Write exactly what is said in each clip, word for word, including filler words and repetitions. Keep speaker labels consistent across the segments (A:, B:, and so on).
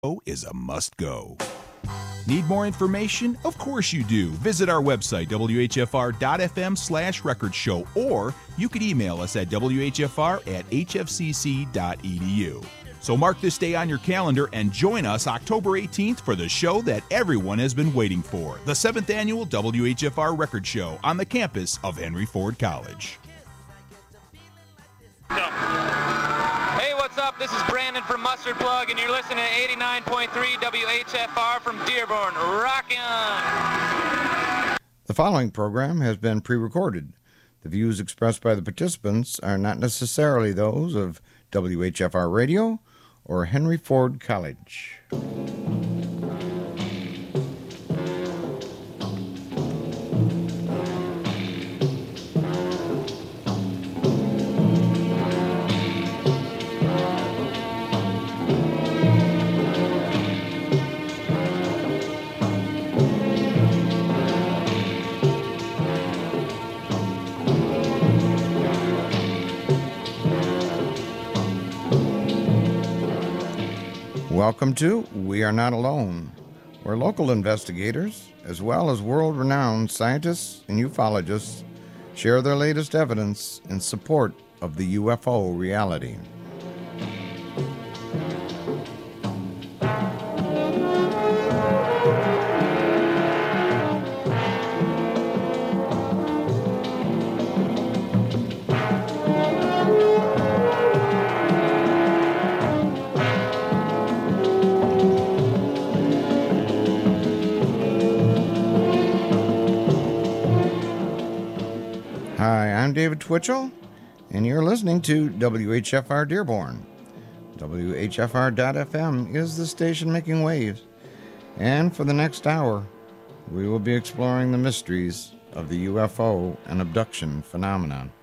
A: is a must-go. Need more information? Of course you do. Visit our website, W H F R dot F M slash record show, or you could email us at W H F R at H F C C dot E D U. So mark this day on your calendar and join us October eighteenth for the show that everyone has been waiting for, the seventh Annual W H F R Record Show on the campus of Henry Ford College.
B: Hey, what's up? This is Brandon from Mustard Plug, and you're listening to eighty-nine point three W H F R from Dearborn. Rock on!
C: The following program has been pre-recorded. The views expressed by the participants are not necessarily those of W H F R Radio or Henry Ford College. Welcome to We Are Not Alone, where local investigators, as well as world-renowned scientists and ufologists, share their latest evidence in support of the U F O reality. Hi, I'm David Twitchell, and you're listening to W H F R Dearborn. W H F R dot F M is the station making waves, and for the next hour, we will be exploring the mysteries of the U F O and abduction phenomenon.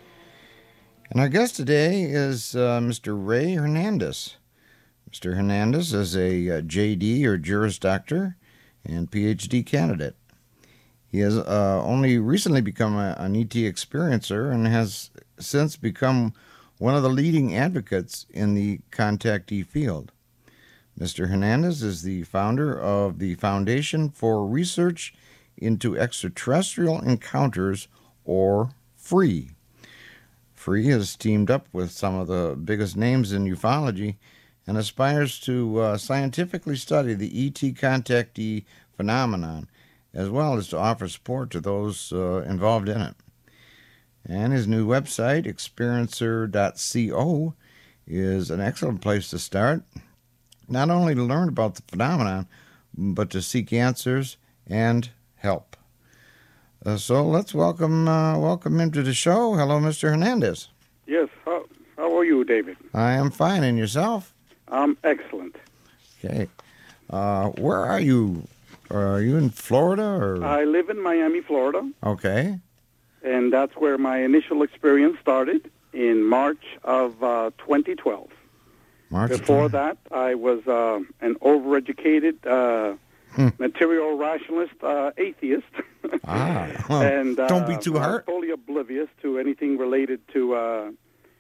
C: And our guest today is uh, Mister Ray Hernandez. Mister Hernandez is a uh, J D or Juris Doctor and P H D candidate. He has uh, only recently become a, an E T experiencer and has since become one of the leading advocates in the contactee field. Mister Hernandez is the founder of the Foundation for Research into Extraterrestrial Encounters, or FREE. FREE has teamed up with some of the biggest names in ufology and aspires to uh, scientifically study the E T contactee phenomenon, as well as to offer support to those uh, involved in it. And his new website, experiencer dot co, is an excellent place to start, not only to learn about the phenomenon, but to seek answers and help. Uh, so let's welcome uh, welcome him to the show. Hello, Mister Hernandez.
D: Yes, how, how are you, David?
C: I am fine, and yourself?
D: I'm excellent.
C: Okay. Uh, where are you? Are you in Florida? Or?
D: I live in Miami, Florida.
C: Okay.
D: And that's where my initial experience started in March of uh, twenty twelve.
C: March
D: Before that, I was uh, an overeducated, uh, hmm. material rationalist uh, atheist.
C: ah, well,
D: and uh,
C: don't be too hard.
D: Totally oblivious to anything related to uh,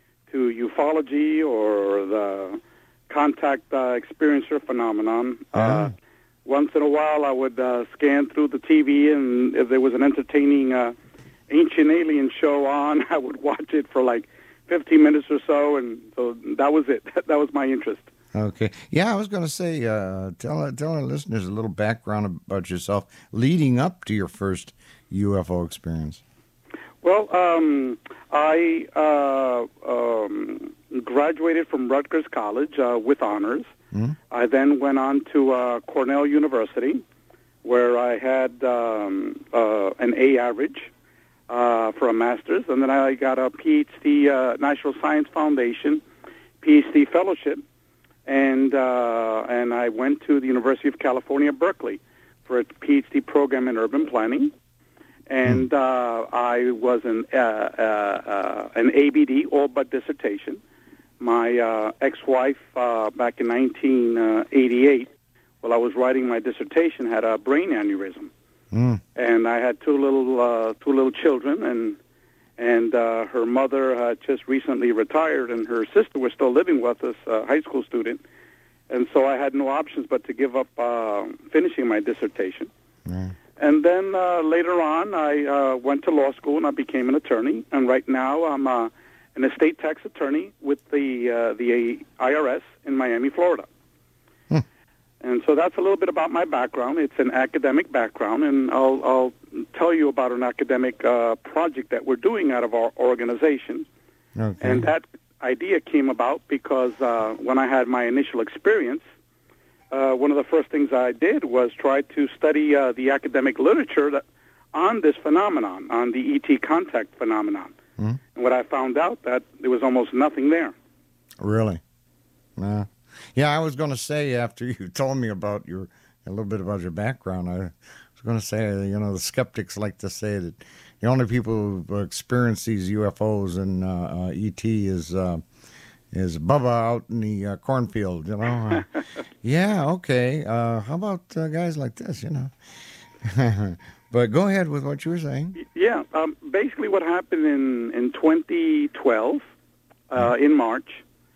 D: to ufology or the contact uh, experiencer phenomenon.
C: Yeah.
D: Uh, Once in a while, I would uh, scan through the T V, and if there was an entertaining uh, ancient alien show on, I would watch it for like fifteen minutes or so, and so that was it. That was my interest.
C: Okay. Yeah, I was going to say, uh, tell, tell our listeners a little background about yourself leading up to your first U F O experience.
D: Well, um, I uh, um, graduated from Rutgers College uh, with honors. Mm-hmm. I then went on to uh, Cornell University, where I had um, uh, an A average uh, for a master's, and then I got a P H D, uh, National Science Foundation P H D fellowship, and uh, and I went to the University of California, Berkeley, for a P H D program in urban planning, and uh, I was an uh, uh, uh, an A B D, all but dissertation. My uh, ex-wife, uh, back in nineteen eighty-eight, while I was writing my dissertation, had a brain aneurysm, mm. and I had two little uh, two little children, and and uh, her mother had just recently retired, and her sister was still living with us, a high school student, And so I had no options but to give up uh, finishing my dissertation.
C: Mm.
D: And then uh, later on, I uh, went to law school and I became an attorney. And right now, I'm uh, an estate tax attorney with the uh, the I R S in Miami, Florida.
C: Hmm.
D: And so that's a little bit about my background. It's an academic background, and I'll, I'll tell you about an academic uh, project that we're doing out of our organization.
C: Okay.
D: And that idea came about because uh, when I had my initial experience, uh, one of the first things I did was try to study uh, the academic literature that, on this phenomenon, on the E T contact phenomenon.
C: Mm-hmm.
D: And what I found out that there was almost nothing there.
C: Really? Uh, yeah, I was going to say after you told me about your a little bit about your background, I was going to say, you know, the skeptics like to say that the only people who experience these U F Os and uh, uh, E T is uh, is Bubba out in the uh, cornfield, you know. Uh, yeah, okay. Uh, how about uh, guys like this, you know? But go ahead with what you were saying.
D: Yeah, um, basically what happened in, in twenty twelve, uh, in March,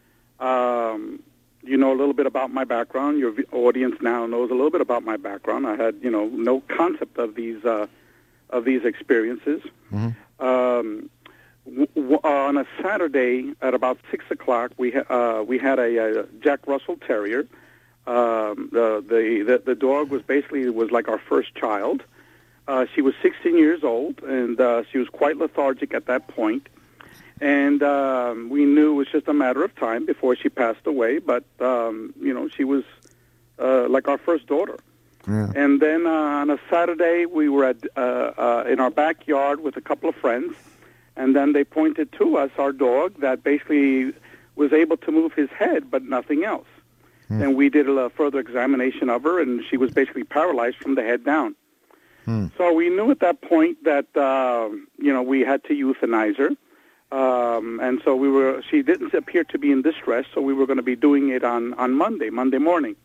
D: um, you know a little bit about my background. Your audience now knows a little bit about my background. I had, you know, no concept of these uh, of these experiences. Mm-hmm. Um, w- w- on a Saturday at about six o'clock, we ha- uh, we had a, a Jack Russell Terrier. Um, the, the the the dog was basically was like our first child. Uh, she was sixteen years old, and uh, she was quite lethargic at that point. And um, we knew it was just a matter of time before she passed away. But, um, you know, she was uh, like our first daughter.
C: Yeah.
D: And then uh, on a Saturday, we were at, uh, uh, in our backyard with a couple of friends. And then they pointed to us, our dog, that basically was able to move his head, but nothing else. Hmm. And we did a further examination of her, and she was basically paralyzed from the head down. Hmm. So we knew at that point that, uh, you know, we had to euthanize her. Um, and so we were, she didn't appear to be in distress, so we were going to be doing it on, on Monday, Monday morning.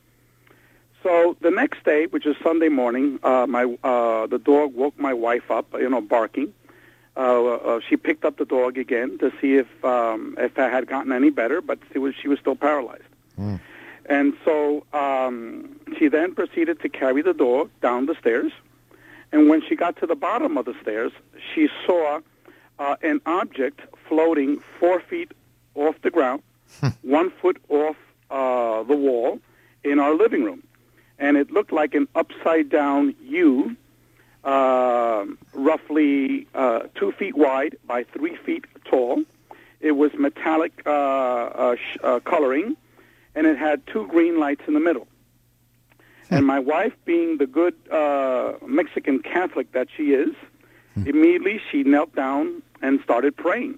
D: So the next day, which is Sunday morning, uh, my, uh, the dog woke my wife up, you know, barking. Uh, uh, she picked up the dog again to see if, um, if I had gotten any better, but it was, she was still paralyzed. Mm. And so um, she then proceeded to carry the dog down the stairs. And when she got to the bottom of the stairs, she saw uh, an object floating four feet off the ground, one foot off uh, the wall in our living room. And it looked like an upside-down U, uh, roughly uh, two feet wide by three feet tall. It was metallic uh, uh, sh- uh, coloring, and it had two green lights in the middle. And my wife, being the good uh, Mexican Catholic that she is, immediately she knelt down and started praying.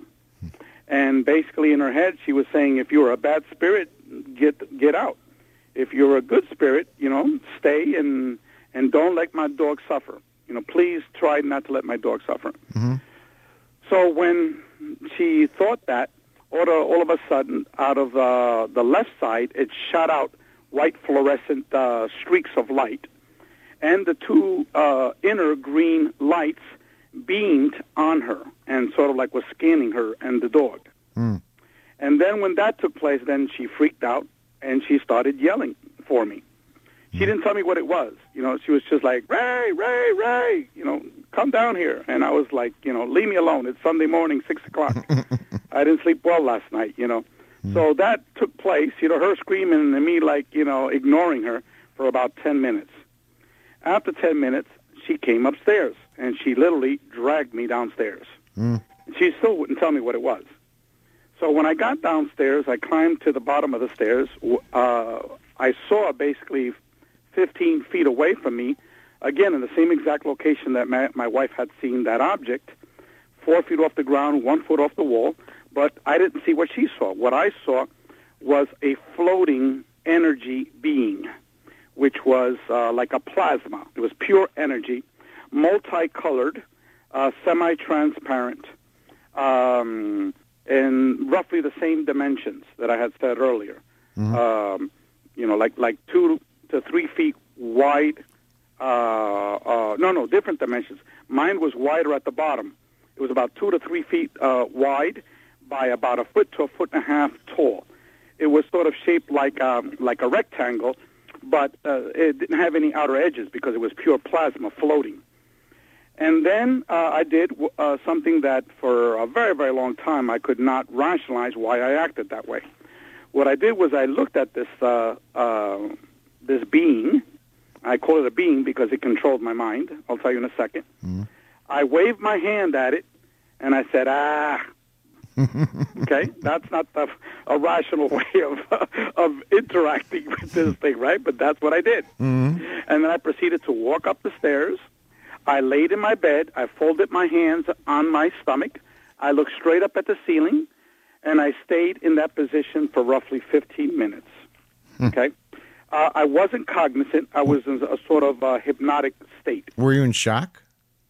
D: And basically in her head, she was saying, if you're a bad spirit, get get out. If you're a good spirit, you know, stay and and don't let my dog suffer. You know, please try not to let my dog suffer. Mm-hmm. So when she thought that, all, all of a sudden, out of uh, the left side, it shot out white fluorescent uh, streaks of light, and the two uh, inner green lights beamed on her and sort of like was scanning her and the dog. Mm. And then when that took place, then she freaked out and she started yelling for me. She mm. didn't tell me what it was. You know, she was just like, Ray, Ray, Ray, you know, come down here. And I was like, you know, leave me alone. It's Sunday morning, six o'clock. I didn't sleep well last night, you know. So that took place, you know, her screaming and me, like, you know, ignoring her for about ten minutes. After ten minutes, she came upstairs, and she literally dragged me downstairs. Mm. She still wouldn't tell me what it was. So when I got downstairs, I climbed to the bottom of the stairs. Uh, I saw basically fifteen feet away from me, again, in the same exact location that my, my wife had seen that object, four feet off the ground, one foot off the wall. But I didn't see what she saw. What I saw was a floating energy being, which was uh, like a plasma. It was pure energy, multicolored, uh, semi-transparent, um, and roughly the same dimensions that I had said earlier. Mm-hmm. Um, you know, like like two to three feet wide. Uh, uh, no, no, different dimensions. Mine was wider at the bottom. It was about two to three feet uh, wide, by about a foot to a foot and a half tall. it was sort of shaped like um, like a rectangle, but uh, it didn't have any outer edges because it was pure plasma floating. And then uh, I did uh, something that for a very, very long time I could not rationalize why I acted that way. What I did was I looked at this uh, uh, this being. I call it a being because it controlled my mind. I'll tell you in a second. Mm. I waved my hand at it, and I said, ah. Okay? That's not the, a rational way of uh, of interacting with this thing, right? But that's what I did. Mm-hmm. And then I proceeded to walk up the stairs. I laid in my bed. I folded my hands on my stomach. I looked straight up at the ceiling, and I stayed in that position for roughly fifteen minutes. Okay? Uh, I wasn't cognizant. I was in a sort of uh, hypnotic state.
C: Were you in shock?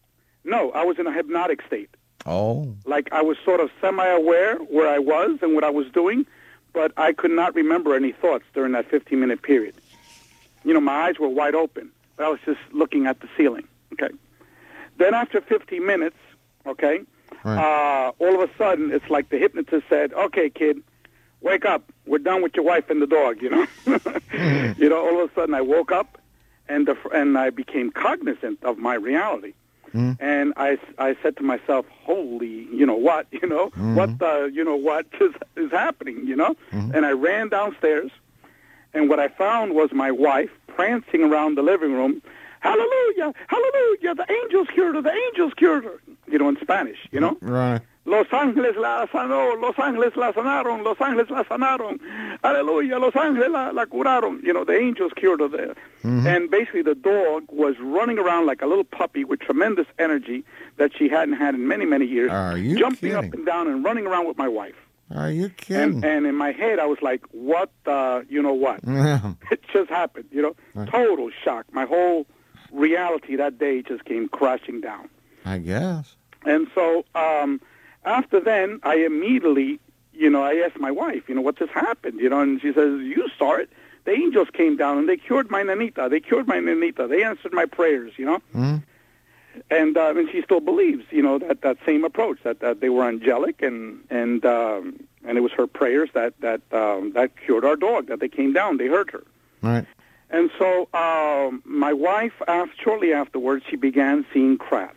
D: No, I was in a hypnotic state.
C: Oh.
D: Like I was sort of semi-aware where I was and what I was doing, but I could not remember any thoughts during that fifteen-minute period. You know, my eyes were wide open, but I was just looking at the ceiling. Okay. Then after fifteen minutes, okay, right. uh, all of a sudden it's like the hypnotist said, okay, kid, wake up. We're done with your wife and the dog, you know. mm-hmm. You know, all of a sudden I woke up and the, and I became cognizant of my reality. Mm-hmm. And I, I said to myself, holy, you know what, you know, mm-hmm. what the, you know, what is, is happening, you know. Mm-hmm. And I ran downstairs, and what I found was my wife prancing around the living room, hallelujah, hallelujah, the angels cured her, the angels cured her, you know, in Spanish, you know.
C: Right.
D: Los Ángeles la sanó, Los Ángeles la sanaron, Los Ángeles la sanaron, hallelujah, Los Ángeles la, la curaron. You know, the angels cured her there. Mm-hmm. And basically the dog was running around like a little puppy with tremendous energy that she hadn't had in many, many years.
C: Are you
D: jumping
C: kidding?
D: Up and down and running around with my wife.
C: Are you kidding?
D: And, and in my head, I was like, what the, you know what? It just happened, you know, right. Total shock. My whole reality that day just came crashing down.
C: I guess.
D: And so um, after then, I immediately, you know, I asked my wife, you know, what just happened? You know, and she says, you saw it. The angels came down and they cured my nanita. They cured my nanita. They answered my prayers, you know. Mm-hmm. And uh, and she still believes, you know, that, that same approach, that, that they were angelic, and and um, and it was her prayers that that um, that cured our dog. That they came down, they heard her.
C: Right.
D: And so um, my wife, asked, shortly afterwards, she began seeing crafts,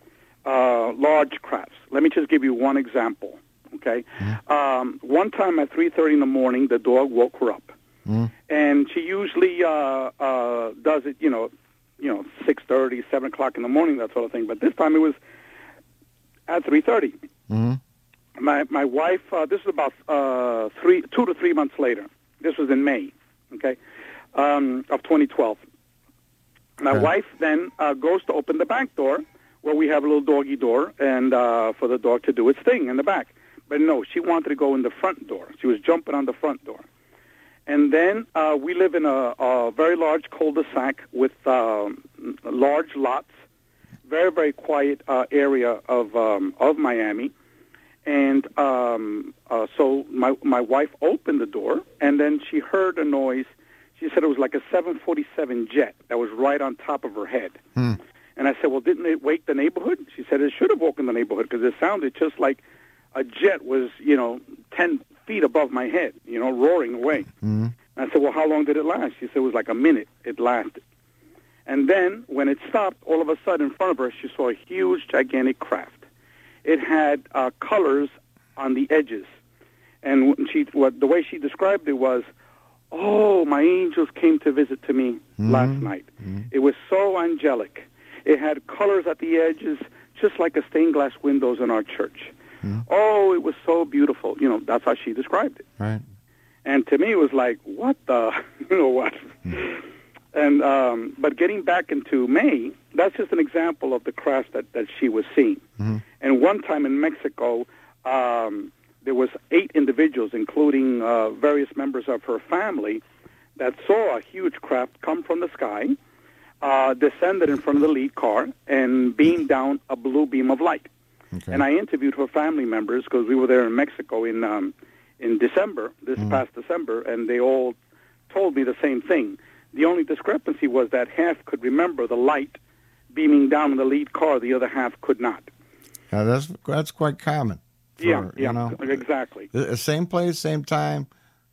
D: uh, large crafts. Let me just give you one example. Okay. Mm. Um, one time at three thirty in the morning, the dog woke her up, mm. and she usually uh, uh, does it, you know. you know, six thirty, seven o'clock in the morning, that sort of thing. But this time it was at three thirty. Mm-hmm. My my wife, uh, this was about uh, three, two to three months later. This was in May, okay, um, of twenty twelve. My okay. wife then uh, goes to open the back door where we have a little doggy door and uh, for the dog to do its thing in the back. But no, she wanted to go in the front door. She was jumping on the front door. And then uh, we live in a, a very large cul-de-sac with uh, large lots, very, very quiet uh, area of um, of Miami. And um, uh, so my my wife opened the door, and then she heard a noise. She said it was like a seven forty-seven jet that was right on top of her head. Hmm. And I said, well, didn't it wake the neighborhood? She said it should have woken the neighborhood because it sounded just like a jet was, you know, ten feet above my head, you know, roaring away. Mm-hmm. I said, well, how long did it last? She said it was like a minute it lasted. And then when it stopped, all of a sudden in front of her, she saw a huge, gigantic craft. It had uh, colors on the edges. And she, what, the way she described it was, oh, my angels came to visit to me mm-hmm. last night. Mm-hmm. It was so angelic. It had colors at the edges, just like a stained glass windows in our church. Mm-hmm. Oh, it was so beautiful. You know, that's how she described it.
C: Right.
D: And to me, it was like, what the, you know what? Mm-hmm. And um, but getting back into May, that's just an example of the craft that, that she was seeing. Mm-hmm. And one time in Mexico, um, there was eight individuals, including uh, various members of her family, that saw a huge craft come from the sky, uh, descended in front of the lead car, and beamed down a blue beam of light. Okay. And I interviewed her family members because we were there in Mexico in um, in December, this mm. past December, and they all told me the same thing. The only discrepancy was that half could remember the light beaming down in the lead car, the other half could not.
C: Now that's that's quite common. For,
D: yeah, yeah,
C: you know,
D: exactly.
C: The same place, same time,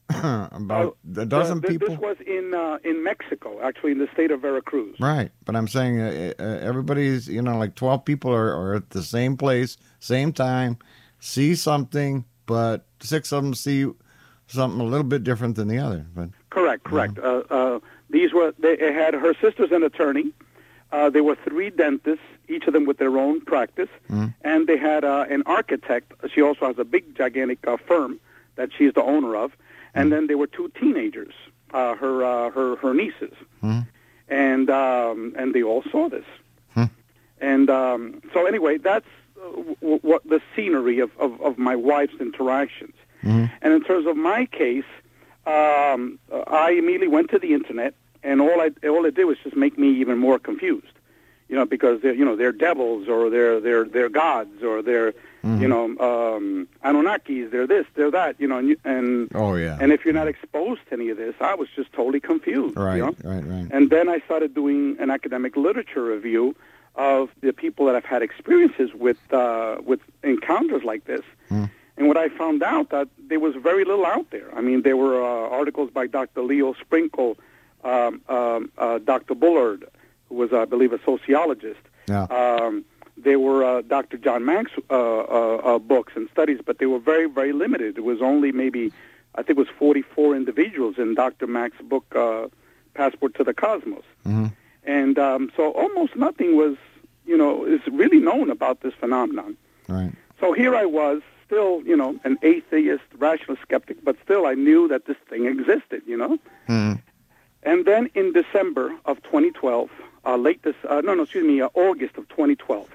C: about uh, a dozen
D: th-
C: people?
D: This was in uh, in Mexico, actually, in the state of Veracruz.
C: Right, but I'm saying uh, uh, everybody's, you know, like twelve people are, are at the same place, same time, see something, but six of them see something a little bit different than the other. But
D: correct, correct. Uh, uh, these were they had her sister's an attorney. Uh, there were three dentists, each of them with their own practice, mm. and they had uh, an architect. She also has a big, gigantic uh, firm that she's the owner of. And then there were two teenagers, uh, her uh, her her nieces, mm. and um, and they all saw this. Mm. And um, so anyway, that's uh, w- what the scenery of, of, of my wife's interactions. Mm. And in terms of my case, um, I immediately went to the internet, and all I all it did was just make me even more confused. You know, because they're you know they're devils or they're they're they're gods or they're mm-hmm. you know um, Anunnakis. They're this, they're that. You know, and, and
C: oh yeah.
D: And if you're not exposed to any of this, I was just totally confused.
C: Right,
D: you know?
C: right, right.
D: And then I started doing an academic literature review of the people that have had experiences with uh, with encounters like this. Mm. And what I found out that there was very little out there. I mean, there were uh, articles by Doctor Leo Sprinkle, um, um, uh, Doctor Bullard, who was, I believe, a sociologist.
C: Yeah.
D: Um, there were uh, Doctor John Mack's uh, uh, uh, books and studies, but they were very, very limited. It was only maybe, I think it was forty-four individuals in Doctor Mack's book, uh, Passport to the Cosmos. Mm-hmm. And um, so almost nothing was, you know, is really known about this phenomenon.
C: Right.
D: So here I was, still, you know, an atheist, rational skeptic, but still I knew that this thing existed, you know. Mm-hmm. And then in December of twenty twelve, uh, late this, uh, no, no, excuse me, uh, August of twenty twelve,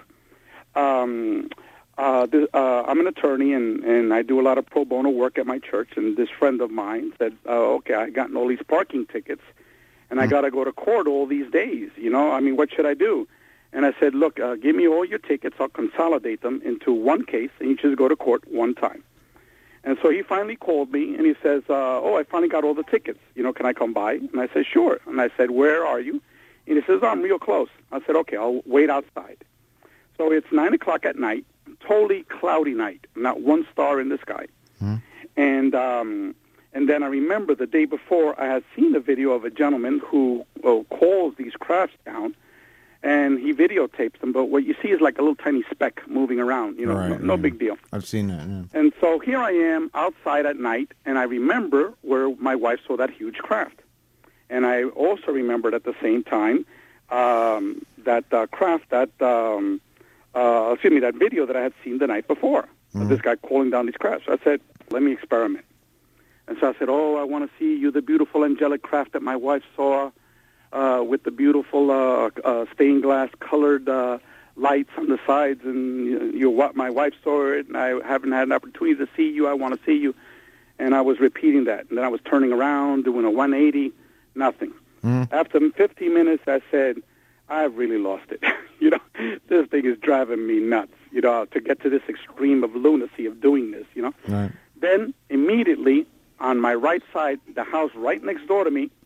D: um, uh, the, uh, I'm an attorney and, and I do a lot of pro bono work at my church. And this friend of mine said, uh, okay, I gotten all these parking tickets and mm-hmm. I got to go to court all these days, you know. I mean, what should I do? And I said, look, uh, give me all your tickets. I'll consolidate them into one case and you just go to court one time. And so he finally called me, and he says, uh, oh, I finally got all the tickets. You know, can I come by? And I said, sure. And I said, where are you? And he says, oh, I'm real close. I said, okay, I'll wait outside. So it's nine o'clock at night, totally cloudy night, not one star in the sky. Hmm. And um, and then I remember the day before I had seen a video of a gentleman who well, calls these crafts down, and he videotapes them, but what you see is like a little tiny speck moving around, you know,
C: right,
D: no, no
C: yeah.
D: big deal.
C: I've seen that, yeah.
D: And so here I am outside at night, and I remember where my wife saw that huge craft. And I also remembered at the same time um, that uh, craft, that, um, uh, excuse me, that video that I had seen the night before, mm-hmm. of this guy calling down these crafts. So I said, let me experiment. And so I said, oh, I want to see you, the beautiful angelic craft that my wife saw, Uh, with the beautiful uh, uh, stained glass colored uh, lights on the sides, and you, you, what my wife saw it, and I haven't had an opportunity to see you. I want to see you, and I was repeating that, and then I was turning around, doing a one eighty, nothing. Mm. After fifteen minutes, I said, "I've really lost it. you know, this thing is driving me nuts. You know, to get to this extreme of lunacy of doing this. You know."
C: Right.
D: Then immediately on my right side, the house right next door to me.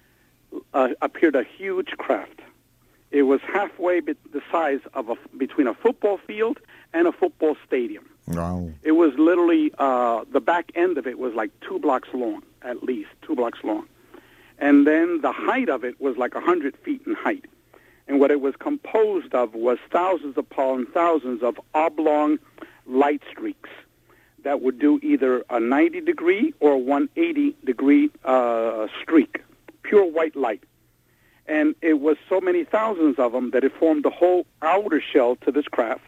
D: Uh, appeared a huge craft. It was halfway be- the size of a, between a football field and a football stadium.
C: Wow.
D: It was literally, uh, the back end of it was like two blocks long, at least, two blocks long. And then the height of it was like one hundred feet in height. And what it was composed of was thousands upon thousands of oblong light streaks that would do either a ninety degree or one hundred eighty degree uh, streak. Pure white light. And it was so many thousands of them that it formed the whole outer shell to this craft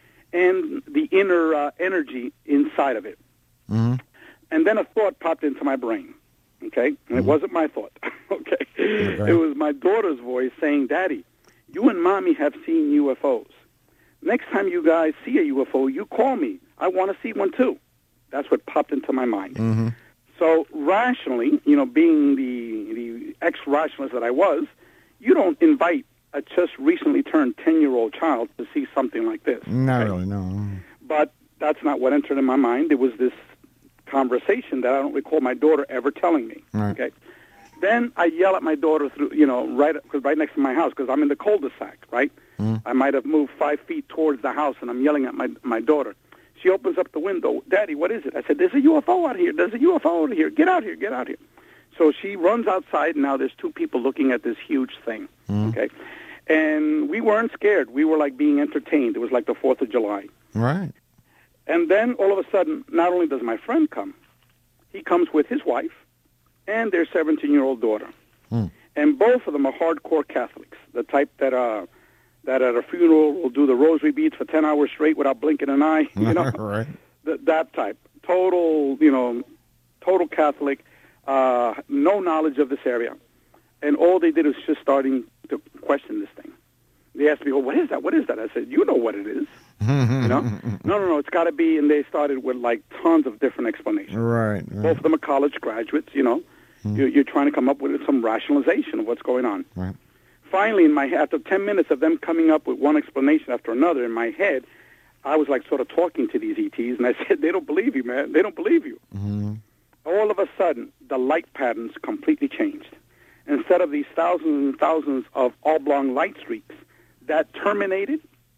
D: and the inner uh, energy inside of it. Mm-hmm. And then a thought popped into my brain, okay? And mm-hmm. it wasn't my thought, okay? okay? It was my daughter's voice saying, Daddy, you and Mommy have seen U F Os. Next time you guys see a U F O, you call me. I want to see one too. That's what popped into my mind. Mm-hmm. So rationally, you know, being the, the ex-rationalist that I was, you don't invite a just recently turned ten-year-old child to see something like this.
C: Not okay? really, no.
D: But that's not what entered in my mind. It was this conversation that I don't recall my daughter ever telling me.
C: Right.
D: Okay. Then I yell at my daughter through, you know, right cause right next to my house because I'm in the cul-de-sac, right? Mm. I might have moved five feet towards the house, and I'm yelling at my my daughter. She opens up the window. Daddy, what is it? I said, there's a U F O out here. There's a U F O out here. Get out here. Get out here. So she runs outside, and now there's two people looking at this huge thing, mm. okay? And we weren't scared. We were like being entertained. It was like the fourth of July.
C: Right.
D: And then all of a sudden, not only does my friend come, he comes with his wife and their seventeen-year-old daughter. Hmm. And both of them are hardcore Catholics, the type that uh, that at a funeral will do the rosary beads for ten hours straight without blinking an eye. You know,
C: right.
D: Th- that type. Total, you know, total Catholic, uh, no knowledge of this area. And all they did was just starting to question this thing. They asked me, well, what is that? What is that? I said, you know what it is. you know? No, no, no, it's got to be, and they started with, like, tons of different explanations.
C: Right, right.
D: Both of them are college graduates, you know. Hmm. You're, you're trying to come up with some rationalization of what's going on.
C: Right.
D: Finally, in my after ten minutes of them coming up with one explanation after another in my head, I was, like, sort of talking to these E Ts, and I said, they don't believe you, man. They don't believe you. Mm-hmm. All of a sudden, the light patterns completely changed. Instead of these thousands and thousands of oblong light streaks, that terminated,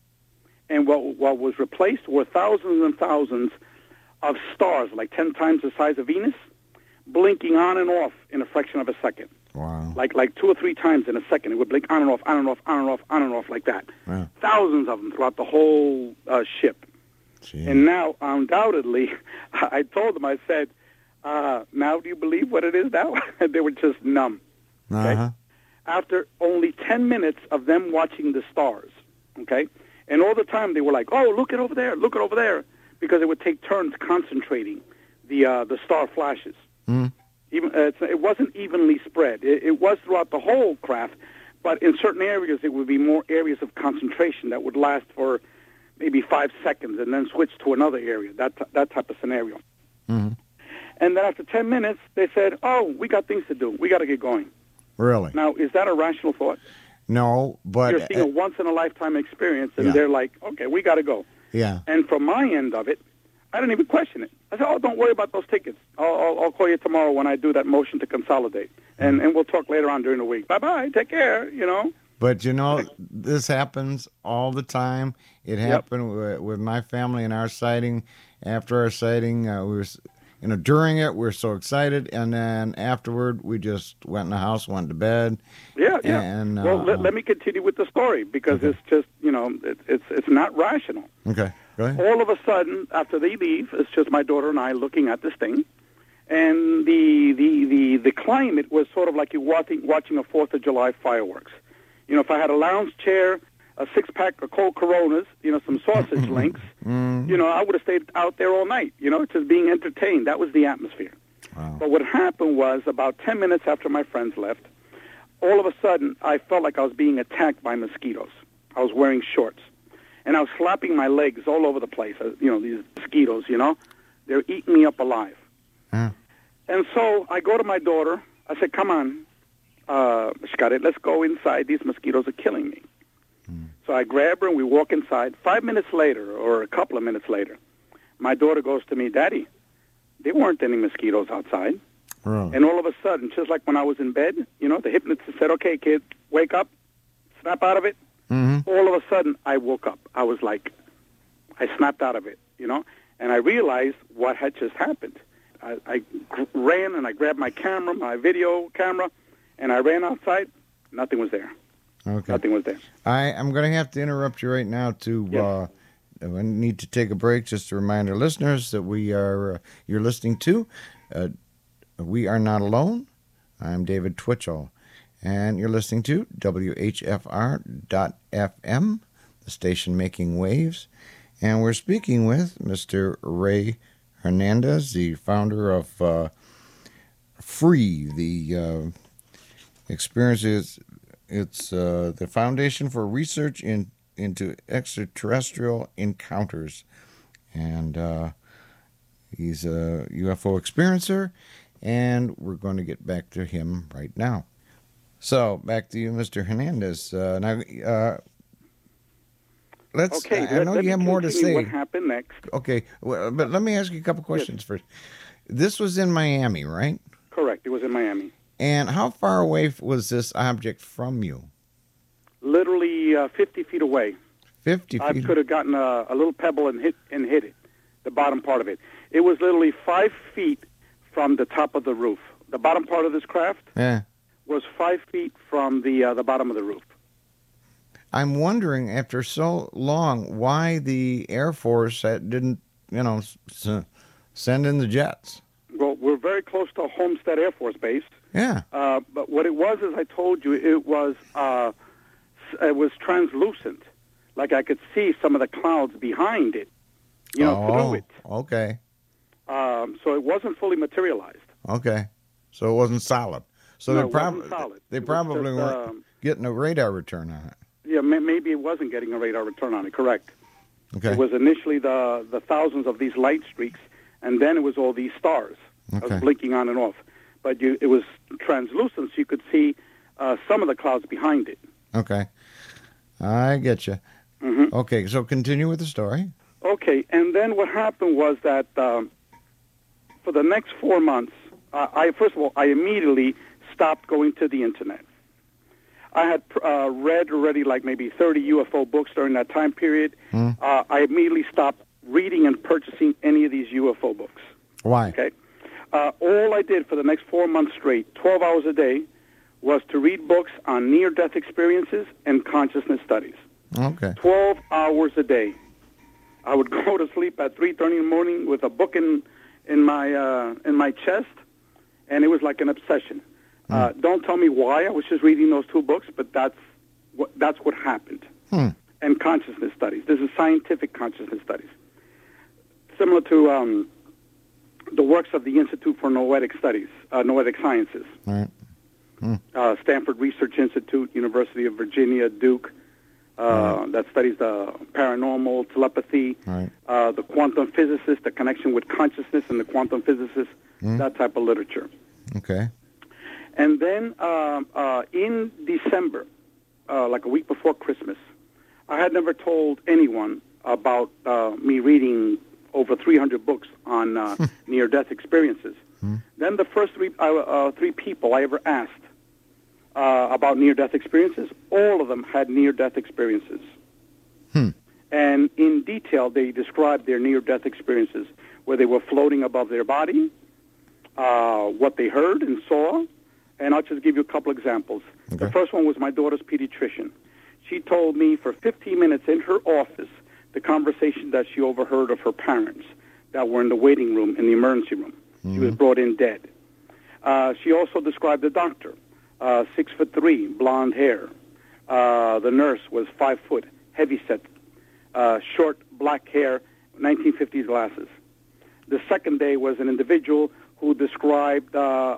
D: and what, what was replaced were thousands and thousands of stars, like ten times the size of Venus, blinking on and off in a fraction of a second.
C: Wow.
D: Like like two or three times in a second. It would blink on and off, on and off, on and off, on and off like that. Wow. Thousands of them throughout the whole uh, ship. Jeez. And now, undoubtedly, I told them, I said, uh, now do you believe what it is now? They were just numb. Okay? Uh-huh. After only ten minutes of them watching the stars, okay? And all the time they were like, oh, look it over there, look it over there, because it would take turns concentrating the uh, the star flashes. Mm. Even uh, it's, it wasn't evenly spread. It, it was throughout the whole craft, but in certain areas it would be more areas of concentration that would last for maybe five seconds and then switch to another area, that, t- that type of scenario. Mm. And then after ten minutes, they said, oh, we got things to do. We got to get going.
C: Really?
D: Now, is that a rational thought?
C: No, but...
D: You're seeing a once-in-a-lifetime experience, and yeah. they're like, okay, we got to go.
C: Yeah.
D: And from my end of it, I didn't even question it. I said, oh, don't worry about those tickets. I'll, I'll, I'll call you tomorrow when I do that motion to consolidate, and, and we'll talk later on during the week. Bye-bye, take care, you know.
C: But, you know, this happens all the time. It happened yep. with, with my family and our sighting. After our sighting, uh, we were... You know, during it, we were so excited, and then afterward, we just went in the house, went to bed.
D: Yeah, yeah.
C: And, uh,
D: well, let, let me continue with the story, because okay. it's just, you know, it, it's it's not rational.
C: Okay, go ahead.
D: All of a sudden, after they leave, it's just my daughter and I looking at this thing, and the the, the, the climate was sort of like you're watching, watching a fourth of July fireworks. You know, if I had a lounge chair, a six-pack of cold Coronas, you know, some sausage links, mm. you know, I would have stayed out there all night, you know, just being entertained. That was the atmosphere. Wow. But what happened was about ten minutes after my friends left, all of a sudden I felt like I was being attacked by mosquitoes. I was wearing shorts, and I was slapping my legs all over the place. You know, these mosquitoes, you know, they're eating me up alive. Mm. And so I go to my daughter. I said, come on, uh, Shkare, let's go inside. These mosquitoes are killing me. So I grab her and we walk inside. Five minutes later, or a couple of minutes later, my daughter goes to me, Daddy, there weren't any mosquitoes outside. Really? And all of a sudden, just like when I was in bed, you know, the hypnotist said, okay, kid, wake up, snap out of it. Mm-hmm. All of a sudden, I woke up. I was like, I snapped out of it, you know, and I realized what had just happened. I, I g- ran and I grabbed my camera, my video camera, and I ran outside. Nothing was there. Okay. Nothing was there.
C: I, I'm going to have to interrupt you right now to yes. uh, I need to take a break just to remind our listeners that we are uh, you're listening to uh, We Are Not Alone. I'm David Twitchell, and you're listening to W H F R dot F M, the station making waves, and we're speaking with Mister Ray Hernandez, the founder of uh, Free, the uh, experiences. It's uh, the Foundation for Research in, into Extraterrestrial Encounters. And uh, he's a U F O experiencer, and we're going to get back to him right now. So, back to you, Mister Hernandez. Uh, now, uh, let's.
D: Okay,
C: I, I know
D: let
C: you have more to say.
D: What happened next?
C: Okay, well, but let me ask you a couple questions yes. first. This was in Miami, right?
D: Correct. It was in Miami.
C: And how far away was this object from you?
D: Literally uh, fifty feet away.
C: fifty feet?
D: I could have gotten a, a little pebble and hit and hit it. the bottom part of it. It was literally five feet from the top of the roof. The bottom part of this craft
C: Yeah.
D: was five feet from the uh, the bottom of the roof.
C: I'm wondering, after so long, why the Air Force had- didn't, you know, s- send in the jets.
D: Well, we're very close to Homestead Air Force Base.
C: Yeah.
D: Uh, but what it was, as I told you, it was uh, it was translucent. Like I could see some of the clouds behind it, you know,
C: oh,
D: through it.
C: Okay.
D: Um, so it wasn't fully materialized.
C: Okay. So it wasn't solid. So
D: No,
C: they
D: it wasn't
C: probably
D: solid.
C: they
D: It was
C: probably
D: just,
C: weren't
D: um,
C: getting a radar return on it.
D: Yeah, may, maybe it wasn't getting a radar return on it. Correct.
C: Okay.
D: It was initially the the thousands of these light streaks, and then it was all these stars that
C: Okay.
D: was blinking on and off. But you, it was translucent, so you could see uh, some of the clouds behind it.
C: Okay. I get you.
D: Mm-hmm.
C: Okay, so continue with the story.
D: Okay, and then what happened was that um, for the next four months, uh, I first of all, I immediately stopped going to the internet. I had uh, read already like maybe thirty U F O books during that time period.
C: Mm.
D: Uh, I immediately stopped reading and purchasing any of these U F O books.
C: Why?
D: Okay, uh, all I did for the next four months straight, twelve hours a day, was to read books on near-death experiences and consciousness studies.
C: Okay.
D: twelve hours a day. I would go to sleep at three thirty in the morning with a book in in my uh, in my chest, and it was like an obsession.
C: Mm.
D: Uh, don't tell me why I was just reading those two books, but that's what that's what happened.
C: Hmm.
D: And consciousness studies. This is scientific consciousness studies, similar to um, the works of the Institute for Noetic Studies, uh, Noetic Sciences,
C: All right.
D: uh, Stanford Research Institute, University of Virginia, Duke. Uh, that studies the paranormal, telepathy,
C: Right.
D: uh, the quantum physicist, the connection with consciousness and the quantum physicist,
C: Mm.
D: that type of literature.
C: Okay.
D: And then um, uh, in December, uh, like a week before Christmas, I had never told anyone about uh, me reading over three hundred books on uh, near-death experiences.
C: Mm.
D: Then the first three, uh, uh, three people I ever asked uh, about near-death experiences, all of them had near-death experiences.
C: Hmm.
D: And in detail, they described their near-death experiences, where they were floating above their body, uh, what they heard and saw. And I'll just give you a couple examples.
C: Okay.
D: The first one was my daughter's pediatrician. She told me for fifteen minutes in her office the conversation that she overheard of her parents that were in the waiting room, in the emergency room. She was brought in dead. Uh, she also described the doctor, uh, six foot three, blonde hair. Uh, the nurse was five foot, heavy set, uh, short black hair, nineteen fifties glasses. The second day was an individual who described uh,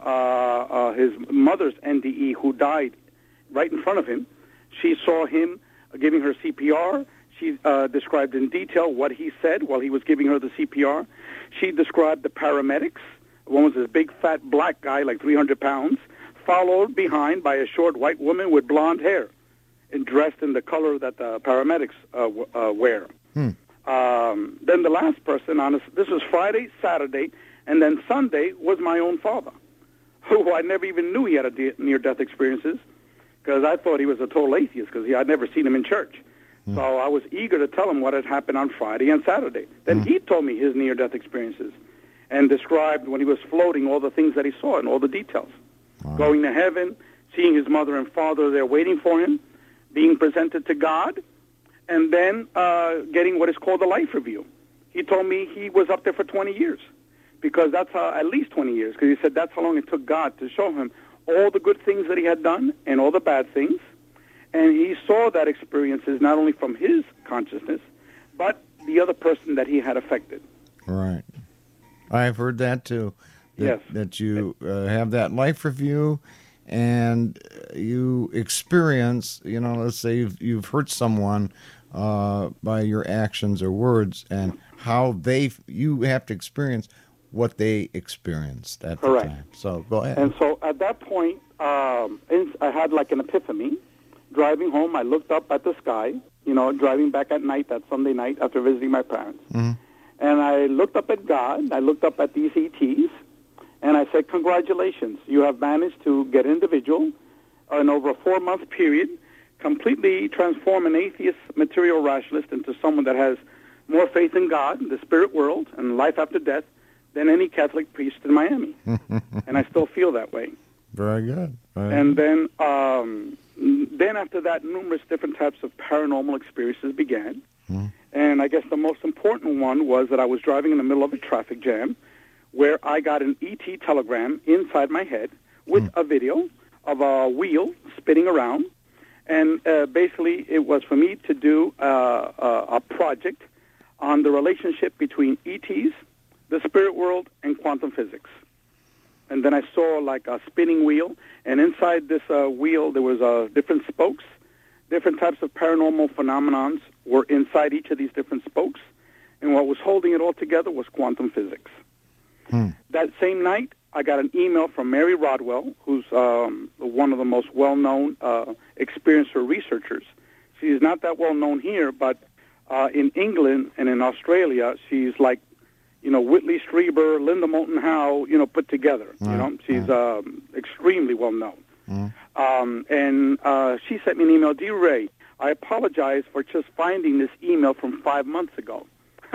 D: uh, uh, his mother's N D E who died right in front of him. She saw him giving her C P R. She uh, described in detail what he said while he was giving her the C P R. She described the paramedics. One was this big, fat, black guy, like three hundred pounds, followed behind by a short white woman with blonde hair and dressed in the color that the paramedics uh, w- uh, wear.
C: Hmm.
D: Um, then the last person on this, this was Friday, Saturday, and then Sunday was my own father, who I never even knew he had a de- near-death experiences, because I thought he was a total atheist because I'd never seen him in church. So I was eager to tell him what had happened on Friday and Saturday. Then he told me his near-death experiences and described when he was floating all the things that he saw and all the details.
C: Wow.
D: Going to heaven, seeing his mother and father there waiting for him, being presented to God, and then uh, getting what is called a life review. He told me he was up there for twenty years, because that's uh, at least twenty years, because he said that's how long it took God to show him all the good things that he had done and all the bad things. And he saw that experiences not only from his consciousness, but the other person that he had affected.
C: Right. I've heard that too. That,
D: Yes.
C: That you uh, have that life review and you experience, you know, let's say you've, you've hurt someone uh, by your actions or words, and how they, you have to experience what they experienced at
D: Correct.
C: the time. So go ahead.
D: And so at that point, um, I had like an epiphany. Driving home, I looked up at the sky, you know, driving back at night, that Sunday night after visiting my parents.
C: Mm-hmm.
D: And I looked up at God, I looked up at these E Ts, and I said, congratulations, you have managed to get an individual in over a four-month period, completely transform an atheist material rationalist into someone that has more faith in God, the spirit world, and life after death than any Catholic priest in Miami. And I still feel that way.
C: Very good. Very
D: and
C: good.
D: then, um, then after that, numerous different types of paranormal experiences began.
C: Hmm.
D: And I guess the most important one was that I was driving in the middle of a traffic jam where I got an E T telegram inside my head with
C: Hmm.
D: a video of a wheel spinning around. And uh, basically, it was for me to do uh, uh, a project on the relationship between E Ts, the spirit world, and quantum physics. And then I saw like a spinning wheel, and inside this uh, wheel there was uh, different spokes. Different types of paranormal phenomenons were inside each of these different spokes, and what was holding it all together was quantum physics.
C: Hmm.
D: That same night, I got an email from Mary Rodwell, who's um, one of the most well-known uh, experiencer researchers. She's not that well-known here, but uh, in England and in Australia, she's like, you know, Whitley Strieber, Linda Moulton Howe, you know, put together.
C: Right.
D: You know, she's um, extremely well-known.
C: Hmm.
D: Um, and uh, she sent me an email, Dear Ray, I apologize for just finding this email from five months ago.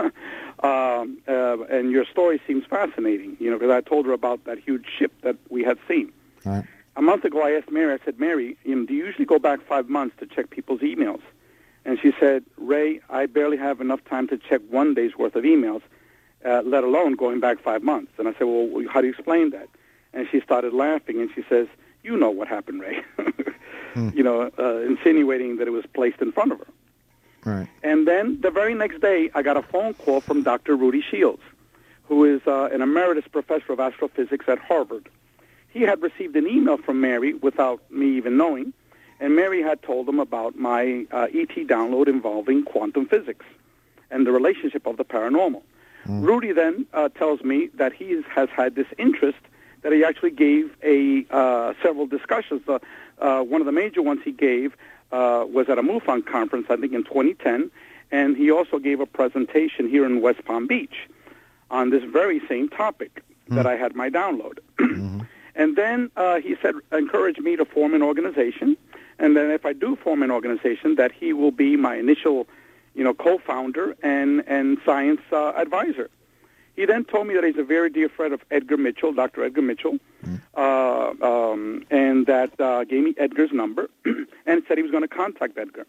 D: um, uh, and your story seems fascinating, you know, because I told her about that huge ship that we had seen.
C: Right.
D: A month ago, I asked Mary, I said, Mary, you know, do you usually go back five months to check people's emails? And she said, Ray, I barely have enough time to check one day's worth of emails, uh, let alone going back five months. And I said, well, how do you explain that? And she started laughing, and she says, you know what happened, Ray. hmm. You know, uh, insinuating that it was placed in front of her.
C: Right.
D: And then the very next day, I got a phone call from Doctor Rudy Shields, who is uh, an emeritus professor of astrophysics at Harvard. He had received an email from Mary without me even knowing, and Mary had told him about my uh, E T download involving quantum physics and the relationship of the paranormal. Mm. Rudy then uh, tells me that he is, has had this interest, that he actually gave a uh, several discussions. Uh, uh, one of the major ones he gave uh, was at a MUFON conference, I think in twenty ten, and he also gave a presentation here in West Palm Beach on this very same topic mm. that I had my download. mm-hmm. And then uh, he said, encouraged me to form an organization, and then if I do form an organization, that he will be my initial, you know, co-founder and, and science uh, advisor. He then told me that he's a very dear friend of Edgar Mitchell, Doctor Edgar Mitchell, mm. uh, um, and that uh, gave me Edgar's number and said he was going to contact Edgar.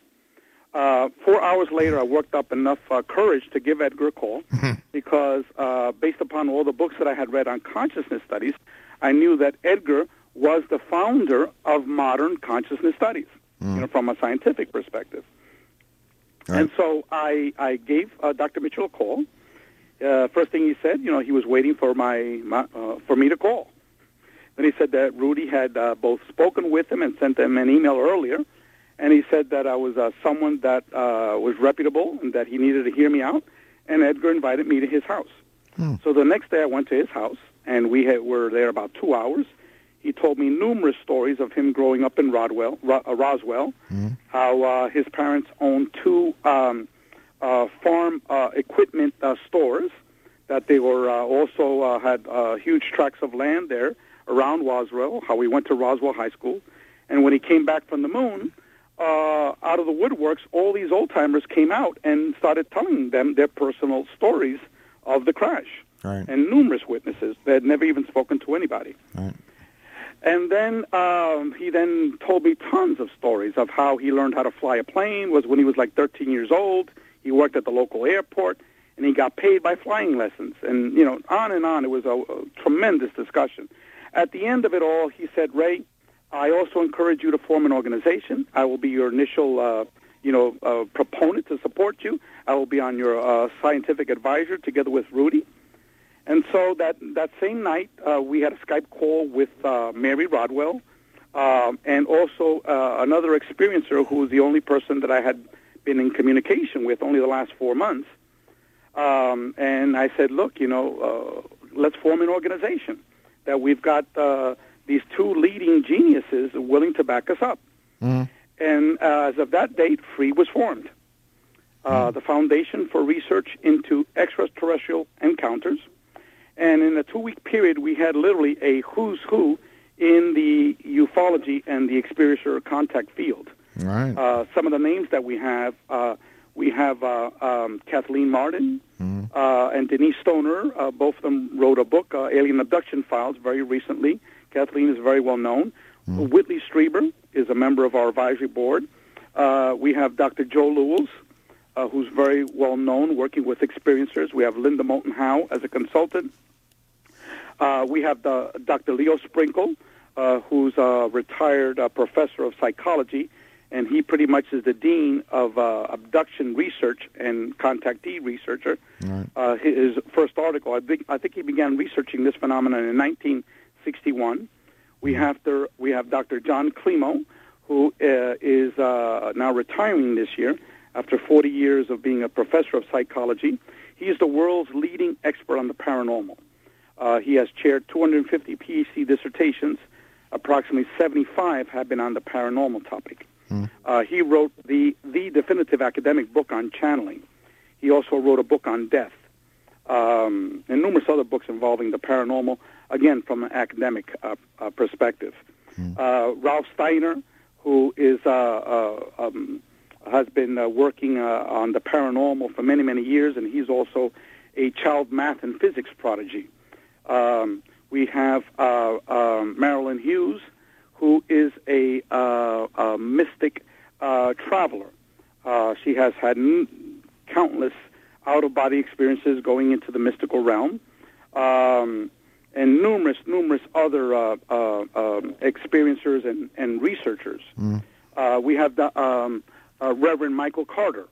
D: Uh, four hours later, I worked up enough uh, courage to give Edgar a call because uh, based upon all the books that I had read on consciousness studies, I knew that Edgar was the founder of modern consciousness studies, mm. you know, from a scientific perspective. Right. And so I, I gave uh, Doctor Mitchell a call. Uh, first thing he said, you know, he was waiting for my, my uh, for me to call. Then he said that Rudy had uh, both spoken with him and sent him an email earlier, and he said that I was uh, someone that uh, was reputable and that he needed to hear me out, and Edgar invited me to his house. Hmm. So the next day I went to his house, and we had, were there about two hours. He told me numerous stories of him growing up in Rodwell, Ro- uh, Roswell, hmm. how uh, his parents owned two um, uh, farm uh, equipment uh, stores, that they were uh, also uh, had uh, huge tracts of land there around Roswell, how he went to Roswell High School. And when he came back from the moon, uh, out of the woodworks, all these old-timers came out and started telling them their personal stories of the crash. Right. And numerous witnesses that had never even spoken to anybody. Right. And then um, he then told me tons of stories of how he learned how to fly a plane, was when he was like thirteen years old. He worked at the local airport, and he got paid by flying lessons. And, you know, on and on. It was a, a tremendous discussion. At the end of it all, he said, Ray, I also encourage you to form an organization. I will be your initial, uh, you know, uh, proponent to support you. I will be on your uh, scientific advisor together with Rudy. And so that, that same night, uh, we had a Skype call with uh, Mary Rodwell um, and also uh, another experiencer who was the only person that I had been in communication with only the last four months. Um, and I said, look, you know, uh, let's form an organization that we've got uh, these two leading geniuses willing to back us up. Mm. And uh, as of that date, FREE was formed, uh, mm. the Foundation for Research into Extraterrestrial Encounters. And in a two-week period, we had literally a who's who in the ufology and the experiencer contact field. Right. Uh, some of the names that we have, uh, We have uh, um, Kathleen Martin
C: Mm-hmm.
D: uh, and Denise Stoner. Uh, both of them wrote a book, uh, Alien Abduction Files, very recently. Kathleen is very well known.
C: Mm-hmm.
D: Whitley Strieber is a member of our advisory board. Uh, we have Doctor Joe Lewis, uh, who's very well known, working with experiencers. We have Linda Moulton Howe as a consultant. Uh, we have the, Doctor Leo Sprinkle, uh, who's a retired uh, professor of psychology, and he pretty much is the dean of uh, abduction research and contactee researcher.
C: Right.
D: Uh, his first article, I think, I think he began researching this phenomenon in nineteen sixty-one. We have to, we have Doctor John Climo, who uh, is uh, now retiring this year after forty years of being a professor of psychology. He is the world's leading expert on the paranormal. Uh, he has chaired two hundred fifty PhD dissertations. Approximately seventy-five have been on the paranormal topic.
C: Hmm.
D: Uh, he wrote the, the definitive academic book on channeling. He also wrote a book on death, um, and numerous other books involving the paranormal, again, from an academic uh, uh, perspective.
C: Hmm.
D: Uh, Ralph Steiner, who is uh, uh, um, has been uh, working uh, on the paranormal for many, many years, and he's also a child math and physics prodigy. Um, we have uh, um, Marilyn Hughes, who is a, uh, a mystic uh, traveler. Uh, she has had n- countless out-of-body experiences going into the mystical realm, um, and numerous, numerous other uh, uh, um, experiencers and, and researchers.
C: Mm.
D: Uh, we have the um, uh, Reverend Michael Carter.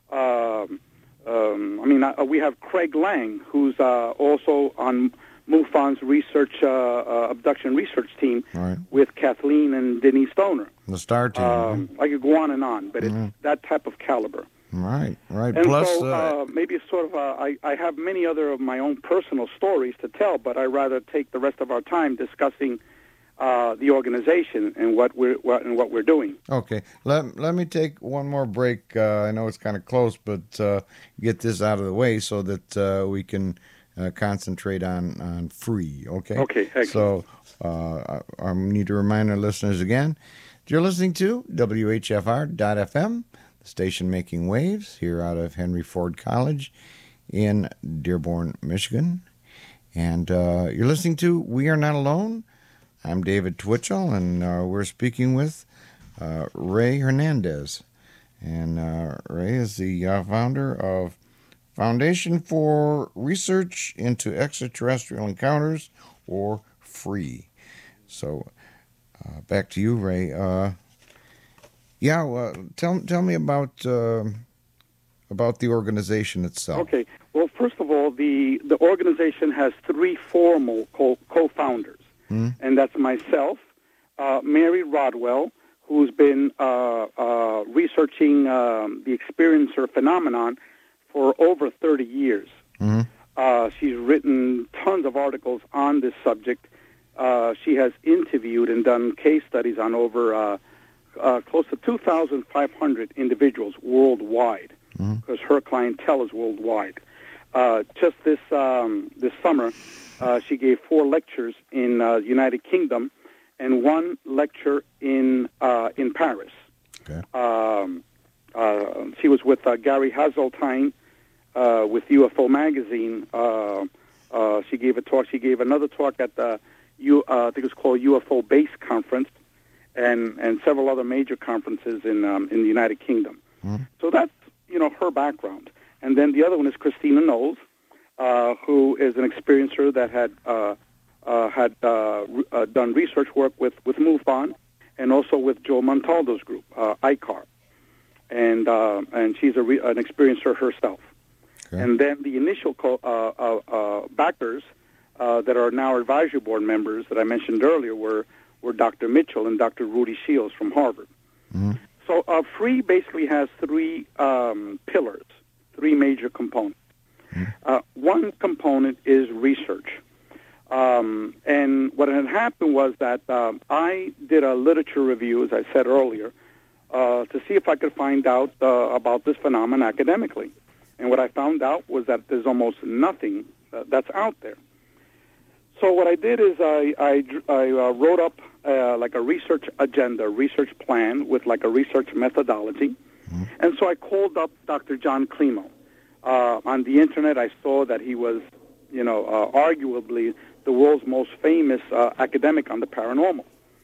D: Um, um, I mean, uh, we have Craig Lang, who's uh, also on MUFON's research, uh, uh, abduction research team,
C: Right.
D: with Kathleen and Denise Stoner.
C: The star team.
D: Um, I could go on and on, but it's
C: Mhm.
D: that type of caliber.
C: Right, right.
D: And
C: Plus,
D: so
C: uh,
D: uh, maybe it's sort of, uh, I, I have many other of my own personal stories to tell, but I'd rather take the rest of our time discussing uh, the organization and what we're what, and what we're doing.
C: okay. Let let me take one more break. Uh, I know it's kind of close, but uh, get this out of the way so that uh, we can uh, concentrate on, on free, okay?
D: Okay, excellent.
C: So uh, I, I need to remind our listeners again, you're listening to W H F R dot F M, the station making waves here out of Henry Ford College in Dearborn, Michigan. And uh, you're listening to We Are Not Alone. I'm David Twitchell, and uh, we're speaking with uh, Ray Hernandez. And uh, Ray is the uh, founder of Foundation for Research into Extraterrestrial Encounters, or FREE. So uh, back to you, Ray. Uh, yeah, well, tell tell me about uh, about the organization itself.
D: Okay. Well, first of all, the, the organization has three formal co- co-founders,
C: Hmm?
D: and that's myself, uh, Mary Rodwell, who's been uh, uh, researching um, the experiencer phenomenon for over thirty years.
C: Mm-hmm.
D: Uh, she's written tons of articles on this subject. Uh, she has interviewed and done case studies on over uh, uh, close to two thousand five hundred individuals worldwide, because her clientele is worldwide. Uh, just this um, this summer, uh, she gave four lectures in uh, United Kingdom and one lecture in uh, in Paris.
C: Okay.
D: Um, uh, she was with uh, Gary Hazeltine uh, with U F O Magazine. Uh, uh, she gave a talk. She gave another talk at the U, uh, I think it was called U F O Base Conference, and and several other major conferences in um, in the United Kingdom.
C: Mhm.
D: So that's you know her background. And then the other one is Christina Knowles, uh, who is an experiencer that had uh, uh, had uh, re- uh, done research work with with MUFON, and also with Joe Montaldo's group, uh, I C A R, and uh, and she's a re- an experiencer herself.
C: Okay.
D: And then the initial co- uh, uh, uh, backers uh, that are now advisory board members that I mentioned earlier were were Doctor Mitchell and Doctor Rudy Shields from Harvard.
C: Mm-hmm.
D: So uh, FREE basically has three um, pillars, three major components. Uh, one component is research. Um, and what had happened was that um, I did a literature review, as I said earlier, uh, to see if I could find out uh, about this phenomenon academically. And what I found out was that there's almost nothing uh, that's out there. So what I did is I, I, I uh, wrote up uh, like a research agenda, research plan with like a research methodology. Mm-hmm. And so I called up Doctor John Klimo. Uh, on the Internet, I saw that he was, you know, uh, arguably the world's most famous uh, academic on the paranormal.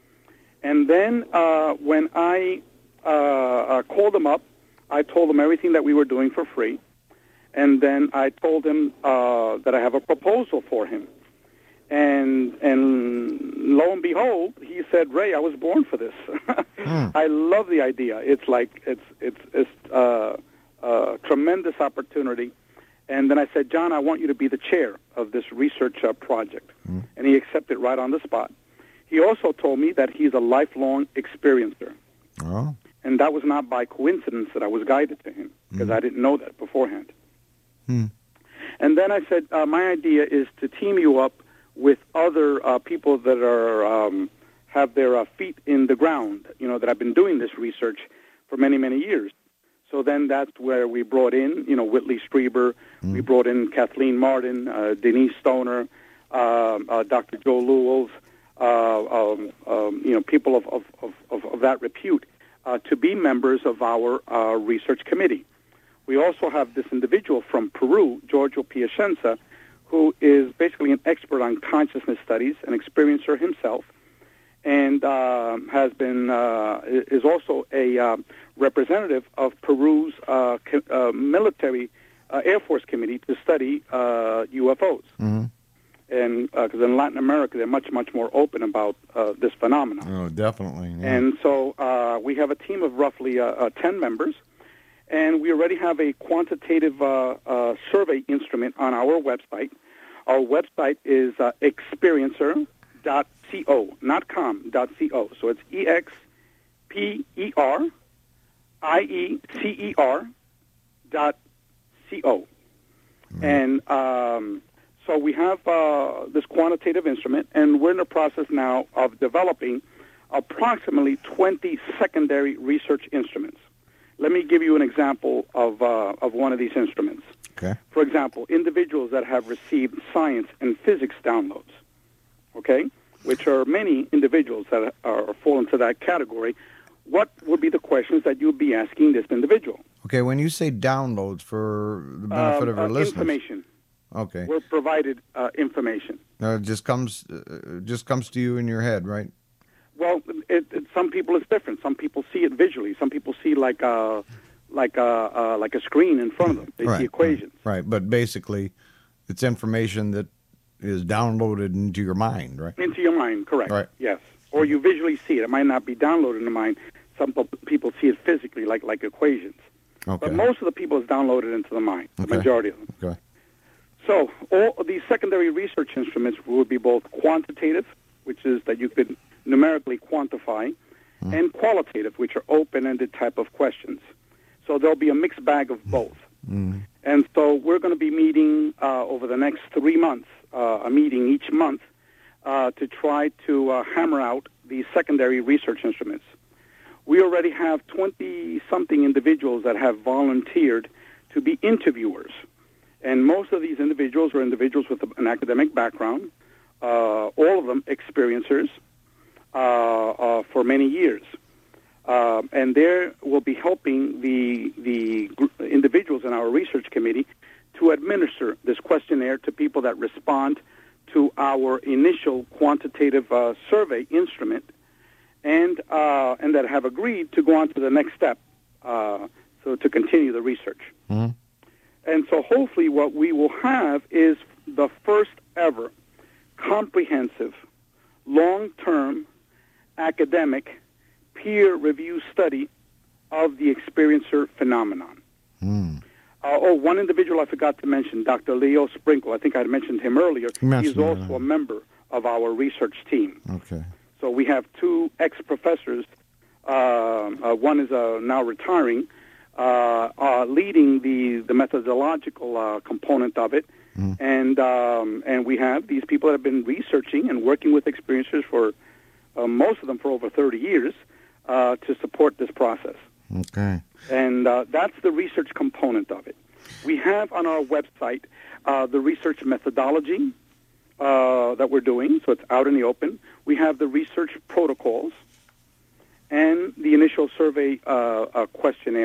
D: And then uh, when I uh, uh, called him up, I told him everything that we were doing for free. And then I told him uh, that I have a proposal for him. And and lo and behold, he said, "Ray, I was born for this. mm. I love the idea. It's like it's it's it's uh, a tremendous opportunity." And then I said, "John, I want you to be the chair of this research uh, project." Mm. And he accepted right on the spot. He also told me that he's a lifelong experiencer.
C: Oh.
D: And that was not by coincidence that I was guided to him, because mm. I didn't know that beforehand. Mm. And then I said, uh, my idea is to team you up with other uh, people that are um, have their uh, feet in the ground, you know, that have been doing this research for many, many years. So then that's where we brought in, you know, Whitley Strieber, mm. we brought in Kathleen Martin, uh, Denise Stoner, uh, uh, Doctor Joe Lewells, uh, um, um, you know, people of, of, of, of that repute uh, to be members of our uh, research committee. We also have this individual from Peru, Giorgio Piacenza, who is basically an expert on consciousness studies, an experiencer himself, and uh, has been uh, is also a uh, representative of Peru's uh, co- uh, military uh, Air Force committee to study uh, U F Os. Mm-hmm. And because uh, in Latin America, they're much, much more open about uh, this phenomenon.
C: Oh, definitely. Yeah.
D: And so uh, we have a team of roughly uh, uh, ten members, and we already have a quantitative uh, uh, survey instrument on our website. Our website is uh, experiencer dot co, not com, dot co. So it's E X P E R I E C E R dot C-O. Mm-hmm. And um, so we have uh, this quantitative instrument, and we're in the process now of developing approximately twenty secondary research instruments. Let me give you an example of uh, of one of these instruments.
C: Okay.
D: For example, individuals that have received science and physics downloads, okay, which are many individuals that are fall into that category. What would be the questions that you would be asking this individual?
C: Okay, when you say downloads, for the benefit
D: um,
C: of our
D: uh,
C: listeners.
D: Information.
C: Okay.
D: We're provided uh, information.
C: Uh, it just comes, uh, just comes to you in your head, right?
D: Well, it, it, some people it's different. Some people see it visually. Some people see like a, like a, uh, like a screen in front of them. They
C: right,
D: see equations.
C: Right, right, but basically, it's information that is downloaded into your mind, right?
D: Into your mind, correct.
C: Right.
D: Yes. Or you visually see it. It might not be downloaded in the mind. Some people see it physically, like like equations.
C: Okay.
D: But most of the people is downloaded into the mind, the
C: okay.
D: majority of them.
C: Okay.
D: So all of these secondary research instruments will be both quantitative, which is that you could numerically quantify, mm. and qualitative, which are open-ended type of questions. So there'll be a mixed bag of both. Mm. And so we're going to be meeting uh, over the next three months, uh, a meeting each month, uh, to try to uh, hammer out these secondary research instruments. We already have twenty-something individuals that have volunteered to be interviewers. And most of these individuals are individuals with an academic background, uh, all of them experiencers uh, uh, for many years. Uh, and they will be helping the, the gr- individuals in our research committee to administer this questionnaire to people that respond to our initial quantitative uh, survey instrument, and uh, and that have agreed to go on to the next step, uh, so to continue the research. Mm-hmm. And so hopefully what we will have is the first ever comprehensive, long-term, academic, peer-review study of the experiencer phenomenon. Mm. Uh, oh, one individual I forgot to mention, Doctor Leo Sprinkle. I think I had mentioned him earlier. He's also that. a member of our research team.
C: Okay.
D: So we have two ex-professors. Uh, uh, one is uh, now retiring, uh, uh, leading the, the methodological uh, component of it. Mm. And um, and we have these people that have been researching and working with experiencers for, uh, most of them for over thirty years, uh, to support this process.
C: Okay.
D: And uh, that's the research component of it. We have on our website uh, the research methodology uh, that we're doing, so it's out in the open. We have the research protocols and the initial survey uh, uh, questionnaire.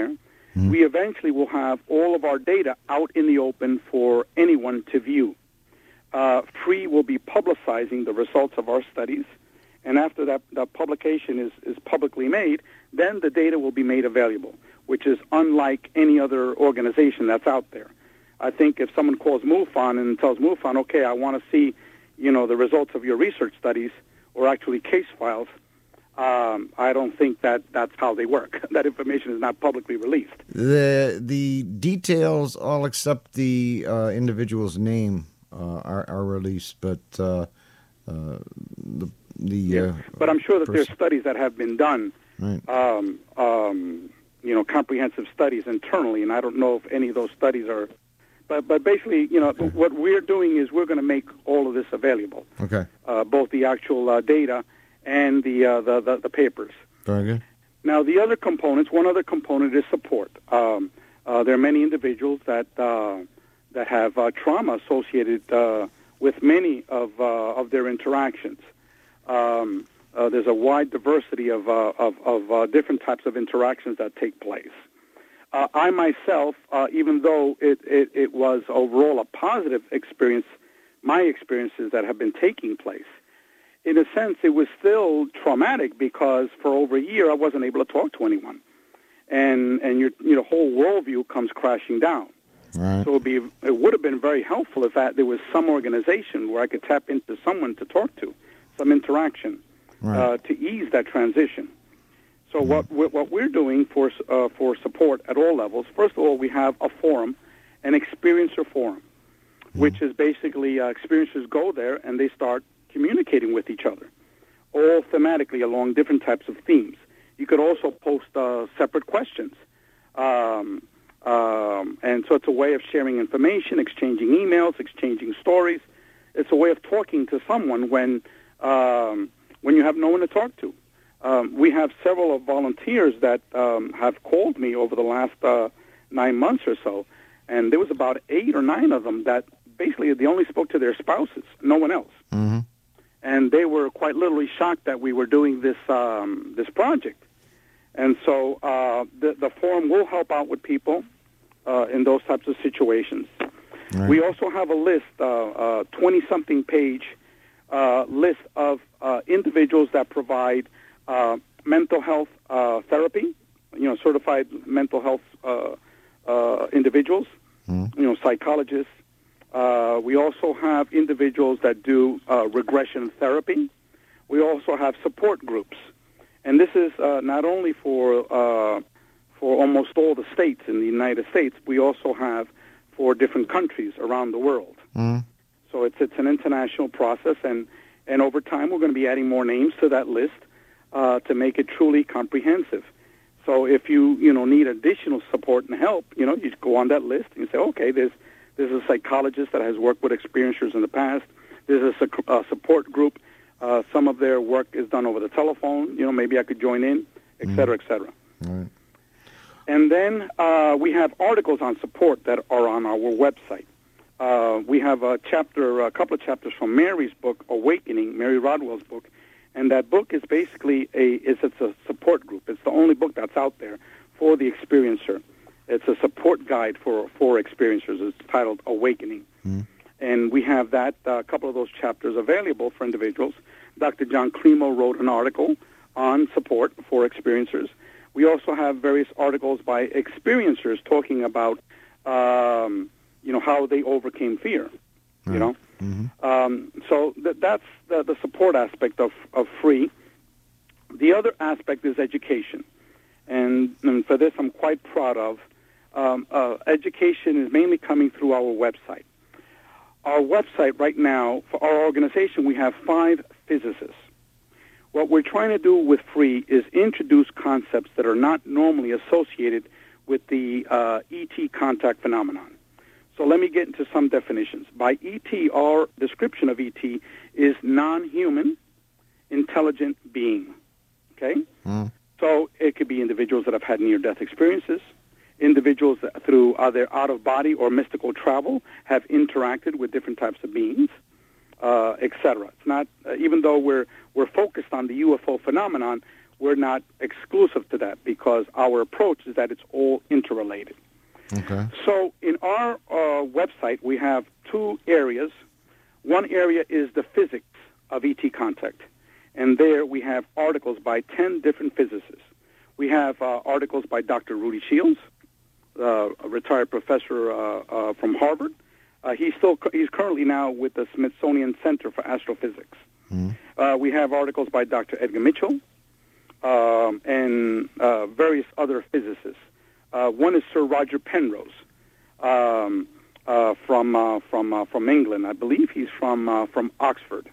D: mm-hmm. we eventually will have all of our data out in the open for anyone to view. Uh, Free will be publicizing the results of our studies, and after that, that publication is, is publicly made, then the data will be made available, which is unlike any other organization that's out there. I think if someone calls MUFON and tells MUFON, okay, I want to see, you know, the results of your research studies or actually case files, um, I don't think that that's how they work. That information is not publicly released.
C: The the details, all except the uh, individual's name, uh, are, are released, but uh, uh, the the.
D: Yeah.
C: Uh,
D: but I'm sure that
C: person.
D: there's studies that have been done,
C: right.
D: um, um, you know, comprehensive studies internally, and I don't know if any of those studies are. But but basically, you know, okay. what we're doing is we're going to make all of this available.
C: Okay.
D: Uh, both the actual uh, data and the, uh, the the the papers.
C: Very good.
D: Now, the other components, one other component is support. Um, uh, there are many individuals that uh, that have uh, trauma associated uh, with many of uh, of their interactions. Um, uh, there's a wide diversity of uh, of, of uh, different types of interactions that take place. Uh, I myself, uh, even though it, it, it was overall a positive experience, my experiences that have been taking place, in a sense, it was still traumatic because for over a year I wasn't able to talk to anyone, and and your you know whole worldview comes crashing down.
C: Right.
D: So it'd be it would have been very helpful if that, there was some organization where I could tap into someone to talk to, some interaction,
C: right.
D: uh, to ease that transition. So mm-hmm. what we're, what we're doing for uh, for support at all levels, first of all, we have a forum, an experiencer forum, mm-hmm. which is basically uh, experiencers go there and they start communicating with each other, all thematically along different types of themes. You could also post uh, separate questions. Um, um, and so it's a way of sharing information, exchanging emails, exchanging stories. It's a way of talking to someone when um, when you have no one to talk to. Um, we have several of volunteers that um, have called me over the last uh, nine months or so, and there was about eight or nine of them that basically they only spoke to their spouses, no one else.
C: Mm-hmm.
D: And they were quite literally shocked that we were doing this um, this project. And so uh, the, the forum will help out with people uh, in those types of situations. Right. We also have a list, uh, twenty-something page uh, list of uh, individuals that provide uh, mental health uh, therapy, you know, certified mental health uh, uh, individuals, mm-hmm. you know, psychologists. Uh, we also have individuals that do uh, regression therapy. We also have support groups. And this is uh, not only for uh, for almost all the states in the United States, we also have for different countries around the world. Mm. So it's it's an international process, and, and over time we're going to be adding more names to that list uh, to make it truly comprehensive. So if you you know need additional support and help, you know you go on that list and you say, okay, there's there's a psychologist that has worked with experiencers in the past. There's a, a support group. Uh, some of their work is done over the telephone. You know, maybe I could join in, et cetera, et cetera.
C: Right.
D: And then uh, we have articles on support that are on our website. Uh, we have a chapter, a couple of chapters from Mary's book, Awakening, Mary Rodwell's book, and that book is basically a is it's a support group. It's the only book that's out there for the experiencer. It's a support guide for for experiencers. It's titled Awakening. Mm. And we have that, a uh, couple of those chapters available for individuals. Doctor John Cremo wrote an article on support for experiencers. We also have various articles by experiencers talking about, um, you know, how they overcame fear, right. you know. Mm-hmm. Um, so th- that's the, the support aspect of, of free. The other aspect is education. And, and for this, I'm quite proud of. Um, uh, education is mainly coming through our website. Our website right now, for our organization, we have five physicists. What we're trying to do with free is introduce concepts that are not normally associated with the uh, E T contact phenomenon. So let me get into some definitions. By E T, our description of E T is non-human, intelligent being. Okay? Mm. So it could be individuals that have had near-death experiences, individuals that through either out-of-body or mystical travel have interacted with different types of beings, uh, et cetera. It's not, uh, even though we're we're focused on the U F O phenomenon, we're not exclusive to that because our approach is that it's all interrelated.
C: Okay.
D: So in our uh, website, we have two areas. One area is the physics of E T contact, and there we have articles by ten different physicists. We have uh, articles by Doctor Rudy Shields, uh, a retired professor uh, uh, from Harvard. Uh, he's still he's currently now with the Smithsonian Center for Astrophysics. Mm. Uh, we have articles by Doctor Edgar Mitchell um, and uh, various other physicists. Uh, one is Sir Roger Penrose um, uh, from uh, from uh, from England. I believe he's from uh, from Oxford.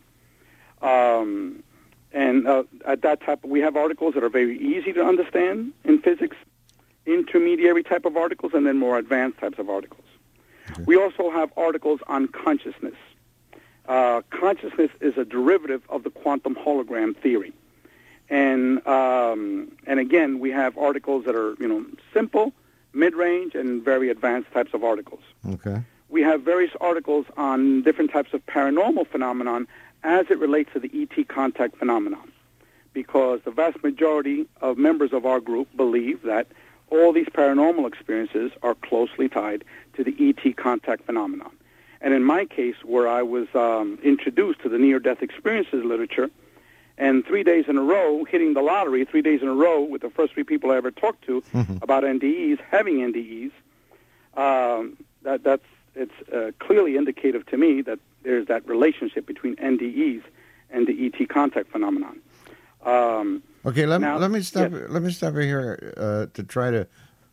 D: Um, and uh, at that type, we have articles that are very easy to understand in physics, intermediary type of articles, and then more advanced types of articles. Okay. We also have articles on consciousness. Uh, consciousness is a derivative of the quantum hologram theory. And um, and again, we have articles that are, you know, simple, mid-range, and very advanced types of articles.
C: Okay.
D: We have various articles on different types of paranormal phenomenon as it relates to the E T contact phenomenon, because the vast majority of members of our group believe that all these paranormal experiences are closely tied to the E T contact phenomenon. And in my case, where I was um, introduced to the near-death experiences literature, and three days in a row, hitting the lottery, three days in a row with the first three people I ever talked to mm-hmm. about N D Es, having N D Es, um, that, that's it's uh, clearly indicative to me that there's that relationship between N D Es and the E T contact phenomenon. Um,
C: okay, let,
D: now,
C: let me stop.
D: yes.
C: Let me stop here uh, to try to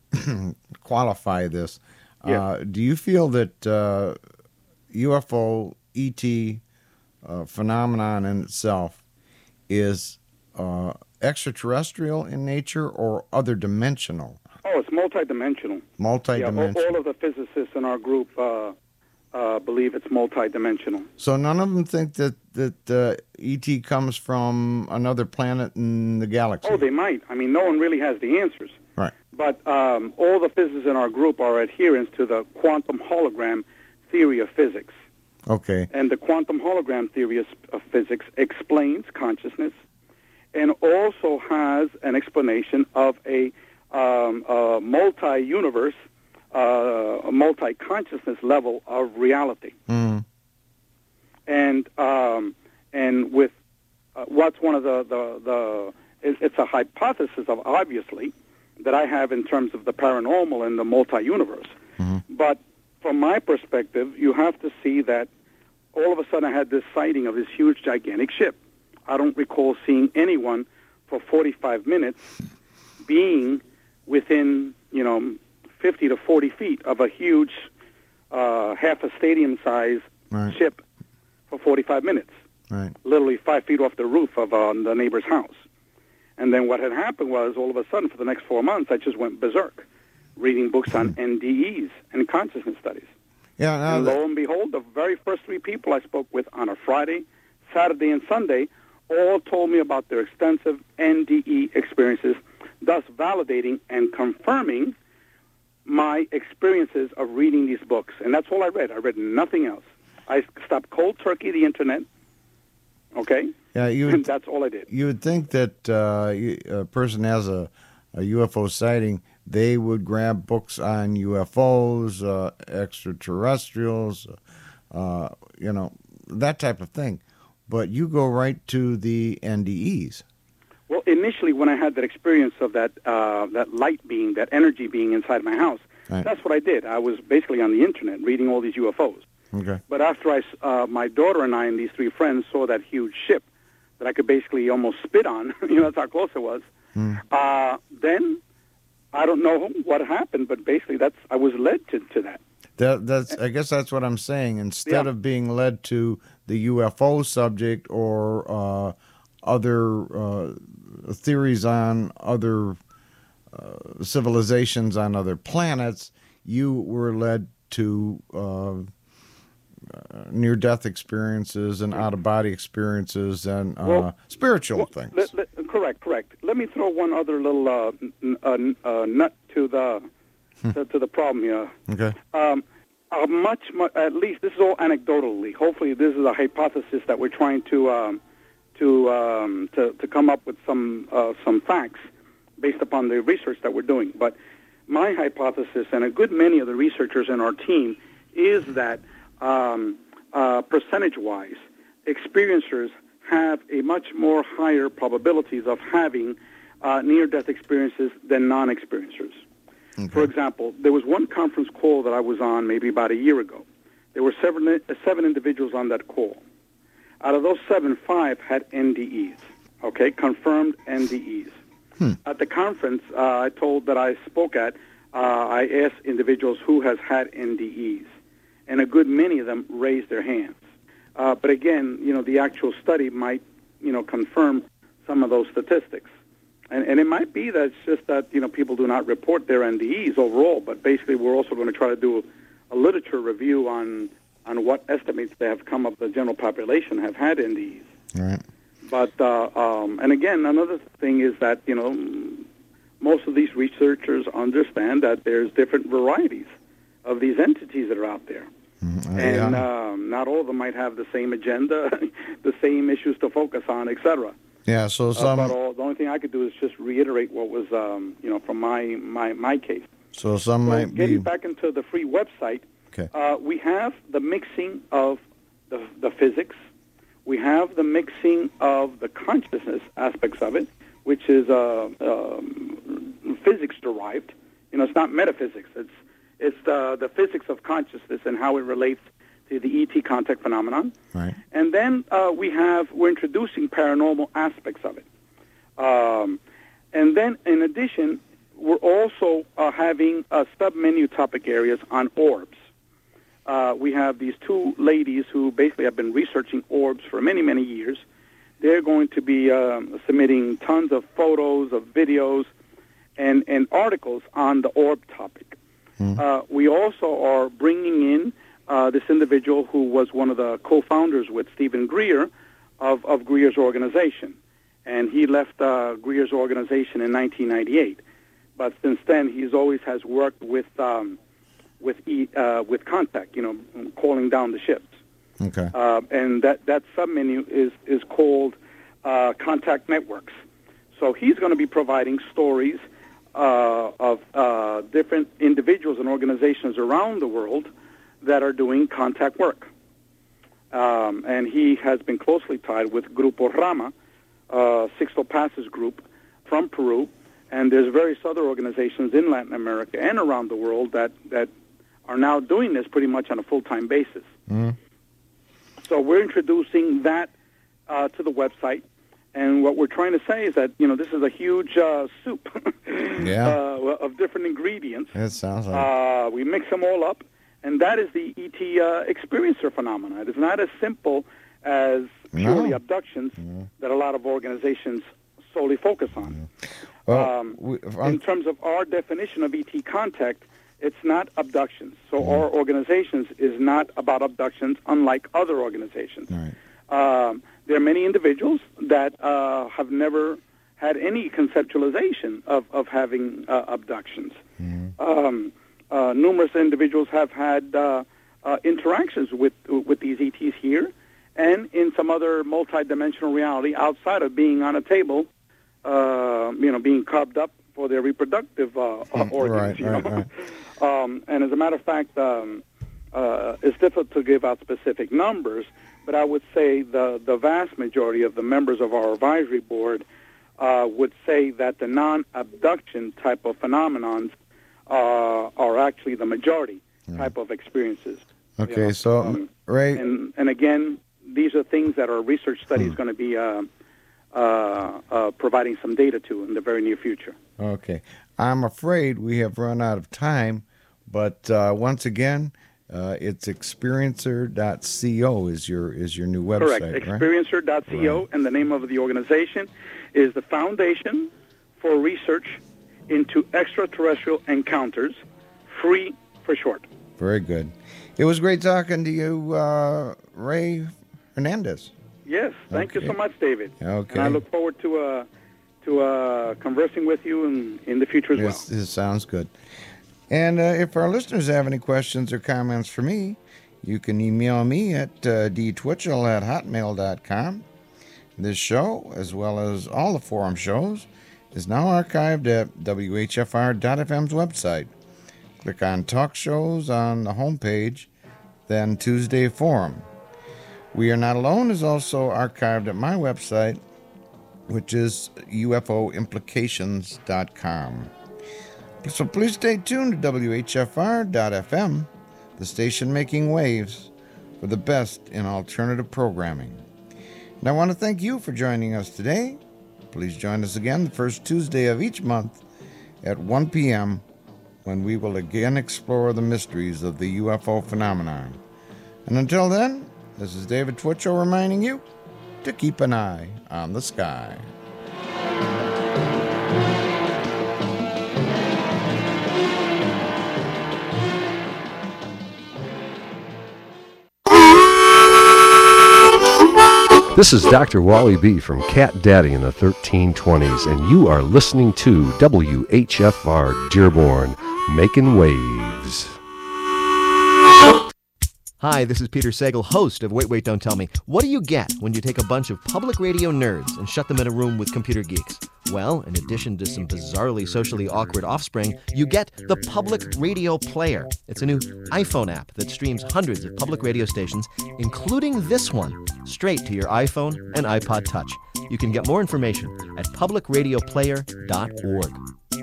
C: qualify this.
D: Yes.
C: Uh, do you feel that uh, U F O E T uh, phenomenon in itself is uh, extraterrestrial in nature or other dimensional?
D: Oh, it's multidimensional.
C: Multidimensional.
D: Yeah, all, all of the physicists in our group uh, uh, believe it's multidimensional.
C: So none of them think that that uh, E T comes from another planet in the galaxy?
D: Oh, they might. I mean, no one really has the answers.
C: Right.
D: But um, all the physicists in our group are adherents to the quantum hologram theory of physics.
C: Okay.
D: And the quantum hologram theory of, of physics explains consciousness and also has an explanation of a, um, a multi-universe, uh, a multi-consciousness level of reality.
C: Mm.
D: And um, and with uh, what's one of the, the, the it, it's a hypothesis of, obviously, that I have in terms of the paranormal and the multi-universe. Mm-hmm. But from my perspective, you have to see that all of a sudden I had this sighting of this huge, gigantic ship. I don't recall seeing anyone for forty-five minutes being within, you know, fifty to forty feet of a huge, uh, half a stadium-size
C: right.
D: ship for forty-five minutes.
C: Right.
D: Literally five feet off the roof of uh, the neighbor's house. And then what had happened was, all of a sudden, for the next four months, I just went berserk, reading books on N D Es and consciousness studies.
C: Yeah, now
D: and
C: that...
D: lo and behold, the very first three people I spoke with on a Friday, Saturday, and Sunday all told me about their extensive N D E experiences, thus validating and confirming my experiences of reading these books. And that's all I read. I read nothing else. I stopped cold turkey the Internet, okay?
C: Yeah, you would,
D: and that's all I did.
C: You would think that uh, a person has a, a U F O sighting, they would grab books on U F Os, uh, extraterrestrials, uh, you know, that type of thing. But you go right to the N D Es.
D: Well, initially, when I had that experience of that uh, that light being, that energy being inside my house, right. That's what I did. I was basically on the Internet reading all these U F Os.
C: Okay.
D: But after I, uh, my daughter and I and these three friends saw that huge ship that I could basically almost spit on, you know, that's how close it was, mm. uh, then I don't know what happened, but basically that's I was led to, to that.
C: That that's I guess that's what I'm saying. Instead
D: yeah.
C: of being led to the U F O subject or uh, other uh, theories on other uh, civilizations on other planets, you were led to uh, uh, near-death experiences and out-of-body experiences and uh,
D: well,
C: spiritual
D: well,
C: things.
D: Let, let, correct, correct. Let me throw one other little uh, n- uh, uh, nut to the to, to the problem here.
C: Okay.
D: Um, uh, much, much, at least this is all anecdotally. Hopefully, this is a hypothesis that we're trying to um, to um, to, to come up with some uh, some facts based upon the research that we're doing. But my hypothesis, and a good many of the researchers in our team, is that um, uh, percentage-wise, experiencers have a much more higher probabilities of having uh, near-death experiences than non-experiencers. Okay. For example, there was one conference call that I was on maybe about a year ago. There were seven, uh, seven individuals on that call. Out of those seven, five had N D Es, okay, confirmed N D Es. Hmm. At the conference uh, I told that I spoke at, uh, I asked individuals who has had N D Es, and a good many of them raised their hands. Uh, but again, you know, the actual study might, you know, confirm some of those statistics. And, and it might be that it's just that, you know, people do not report their N D Es overall, but basically we're also going to try to do a, a literature review on, on what estimates they have come up the general population have had N D Es.
C: Right.
D: But, uh, um, and again, another thing is that, you know, most of these researchers understand that there's different varieties of these entities that are out there. Mm, uh, and yeah. um, not all of them might have the same agenda, the same issues to focus on, et cetera.
C: Yeah, so some...
D: Uh, but all, the only thing I could do is just reiterate what was, um, you know, from my, my, my case.
C: So some
D: so
C: might
D: getting
C: be...
D: back into the free website,
C: okay.
D: uh, we have the mixing of the, the physics. We have the mixing of the consciousness aspects of it, which is uh, um, physics-derived. You know, it's not metaphysics. It's it's the, the physics of consciousness and how it relates to the E T contact phenomenon.
C: Right.
D: And then uh, we have, we're introducing paranormal aspects of it. Um, and then, in addition, we're also uh, having uh, sub-menu topic areas on orbs. Uh, we have these two ladies who basically have been researching orbs for many, many years. They're going to be um, submitting tons of photos, of videos, and, and articles on the orb topic. Mm. Uh, we also are bringing in uh, this individual who was one of the co-founders with Stephen Greer of, of Greer's organization. And he left uh, Greer's organization in nineteen ninety-eight. But since then, he's always has worked with... Um, with e, uh, with contact, you know, calling down the ships.
C: Okay.
D: Uh, and that, that submenu is, is called uh, Contact Networks. So he's going to be providing stories uh, of uh, different individuals and organizations around the world that are doing contact work. Um, and he has been closely tied with Grupo Rama, uh, Sixto Pas's group from Peru, and there's various other organizations in Latin America and around the world that, that are now doing this pretty much on a full-time basis. Mm. So we're introducing that uh, to the website, and what we're trying to say is that, you know, this is a huge uh, soup
C: yeah.
D: uh, of different ingredients.
C: It sounds like
D: uh, we mix them all up, and that is the E T uh, experiencer phenomenon. It is not as simple as purely no. abductions no. that a lot of organizations solely focus on.
C: No. Well,
D: um,
C: we,
D: in terms of our definition of E T contact, it's not abductions. So mm. our organizations is not about abductions, unlike other organizations.
C: Right.
D: Um, there are many individuals that uh, have never had any conceptualization of, of having uh, abductions. Mm. Um, uh, numerous individuals have had uh, uh, interactions with with these E Ts here and in some other multidimensional reality outside of being on a table, uh, you know, being carved up for their reproductive uh, uh, organs.
C: Right,
D: you know?
C: right, right.
D: Um, and as a matter of fact, um, uh, it's difficult to give out specific numbers, but I would say the, the vast majority of the members of our advisory board uh, would say that the non-abduction type of phenomenons uh, are actually the majority mm. type of experiences.
C: Okay,
D: you know?
C: so,
D: um,
C: Ray...
D: And, and again, these are things that our research study is hmm. going to be uh, uh, uh, providing some data to in the very near future.
C: Okay. I'm afraid we have run out of time, but uh, once again, uh, it's experiencer dot co is your is your new website,
D: Correct.
C: right?
D: experiencer dot co, right. And the name of the organization is the Foundation for Research into Extraterrestrial Encounters, free for short.
C: Very good. It was great talking to you, uh, Ray Hernandez.
D: Yes, thank okay. you so much, David.
C: Okay.
D: And I look forward to uh, to uh, conversing with you in, in the future as
C: yes,
D: well.
C: This sounds good. And uh, if our listeners have any questions or comments for me, you can email me at uh, d twitchell at hotmail dot com. This show, as well as all the forum shows, is now archived at W H F R dot F M's website. Click on Talk Shows on the homepage, then Tuesday Forum. We Are Not Alone is also archived at my website, which is U F O implications dot com. So please stay tuned to W H F R dot F M, the station making waves for the best in alternative programming. And I want to thank you for joining us today. Please join us again the first Tuesday of each month at one p.m. when we will again explore the mysteries of the U F O phenomenon. And until then, this is David Twitchell reminding you to keep an eye on the sky.
E: This is Doctor Wally B. from Cat Daddy in the thirteen twenties, and you are listening to W H F R Dearborn, making waves.
F: Hi, this is Peter Sagal, host of Wait, Wait, Don't Tell Me. What do you get when you take a bunch of public radio nerds and shut them in a room with computer geeks? Well, in addition to some bizarrely socially awkward offspring, you get the Public Radio Player. It's a new iPhone app that streams hundreds of public radio stations, including this one, straight to your iPhone and iPod Touch. You can get more information at public radio player dot org.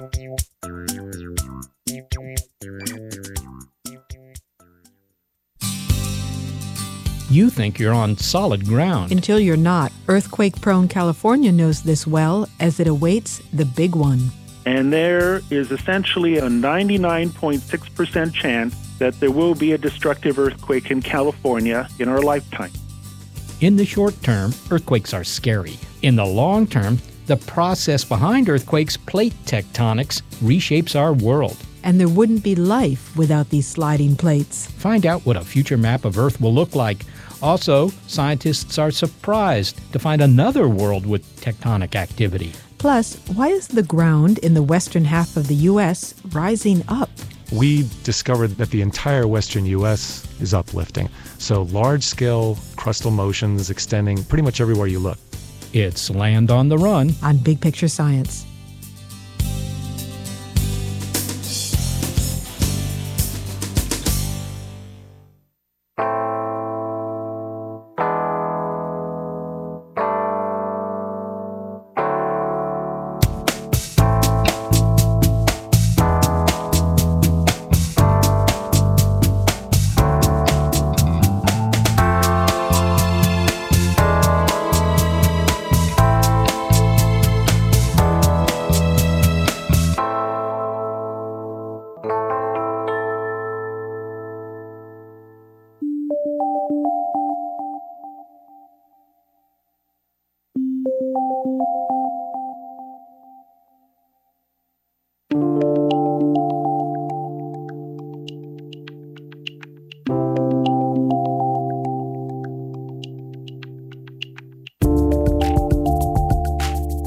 G: You think you're on solid ground.
H: Until you're not. Earthquake-prone California knows this well as it awaits the big one.
I: And there is essentially a ninety-nine point six percent chance that there will be a destructive earthquake in California in our lifetime.
G: In the short term, earthquakes are scary. In the long term, the process behind earthquakes, plate tectonics, reshapes our world.
H: And there wouldn't be life without these sliding plates.
G: Find out what a future map of Earth will look like. Also, scientists are surprised to find another world with tectonic activity.
H: Plus, why is the ground in the western half of the U S rising up?
J: We discovered that the entire western U S is uplifting. So large-scale crustal motions extending pretty much everywhere you look.
G: It's Land on the Run
H: on Big Picture Science.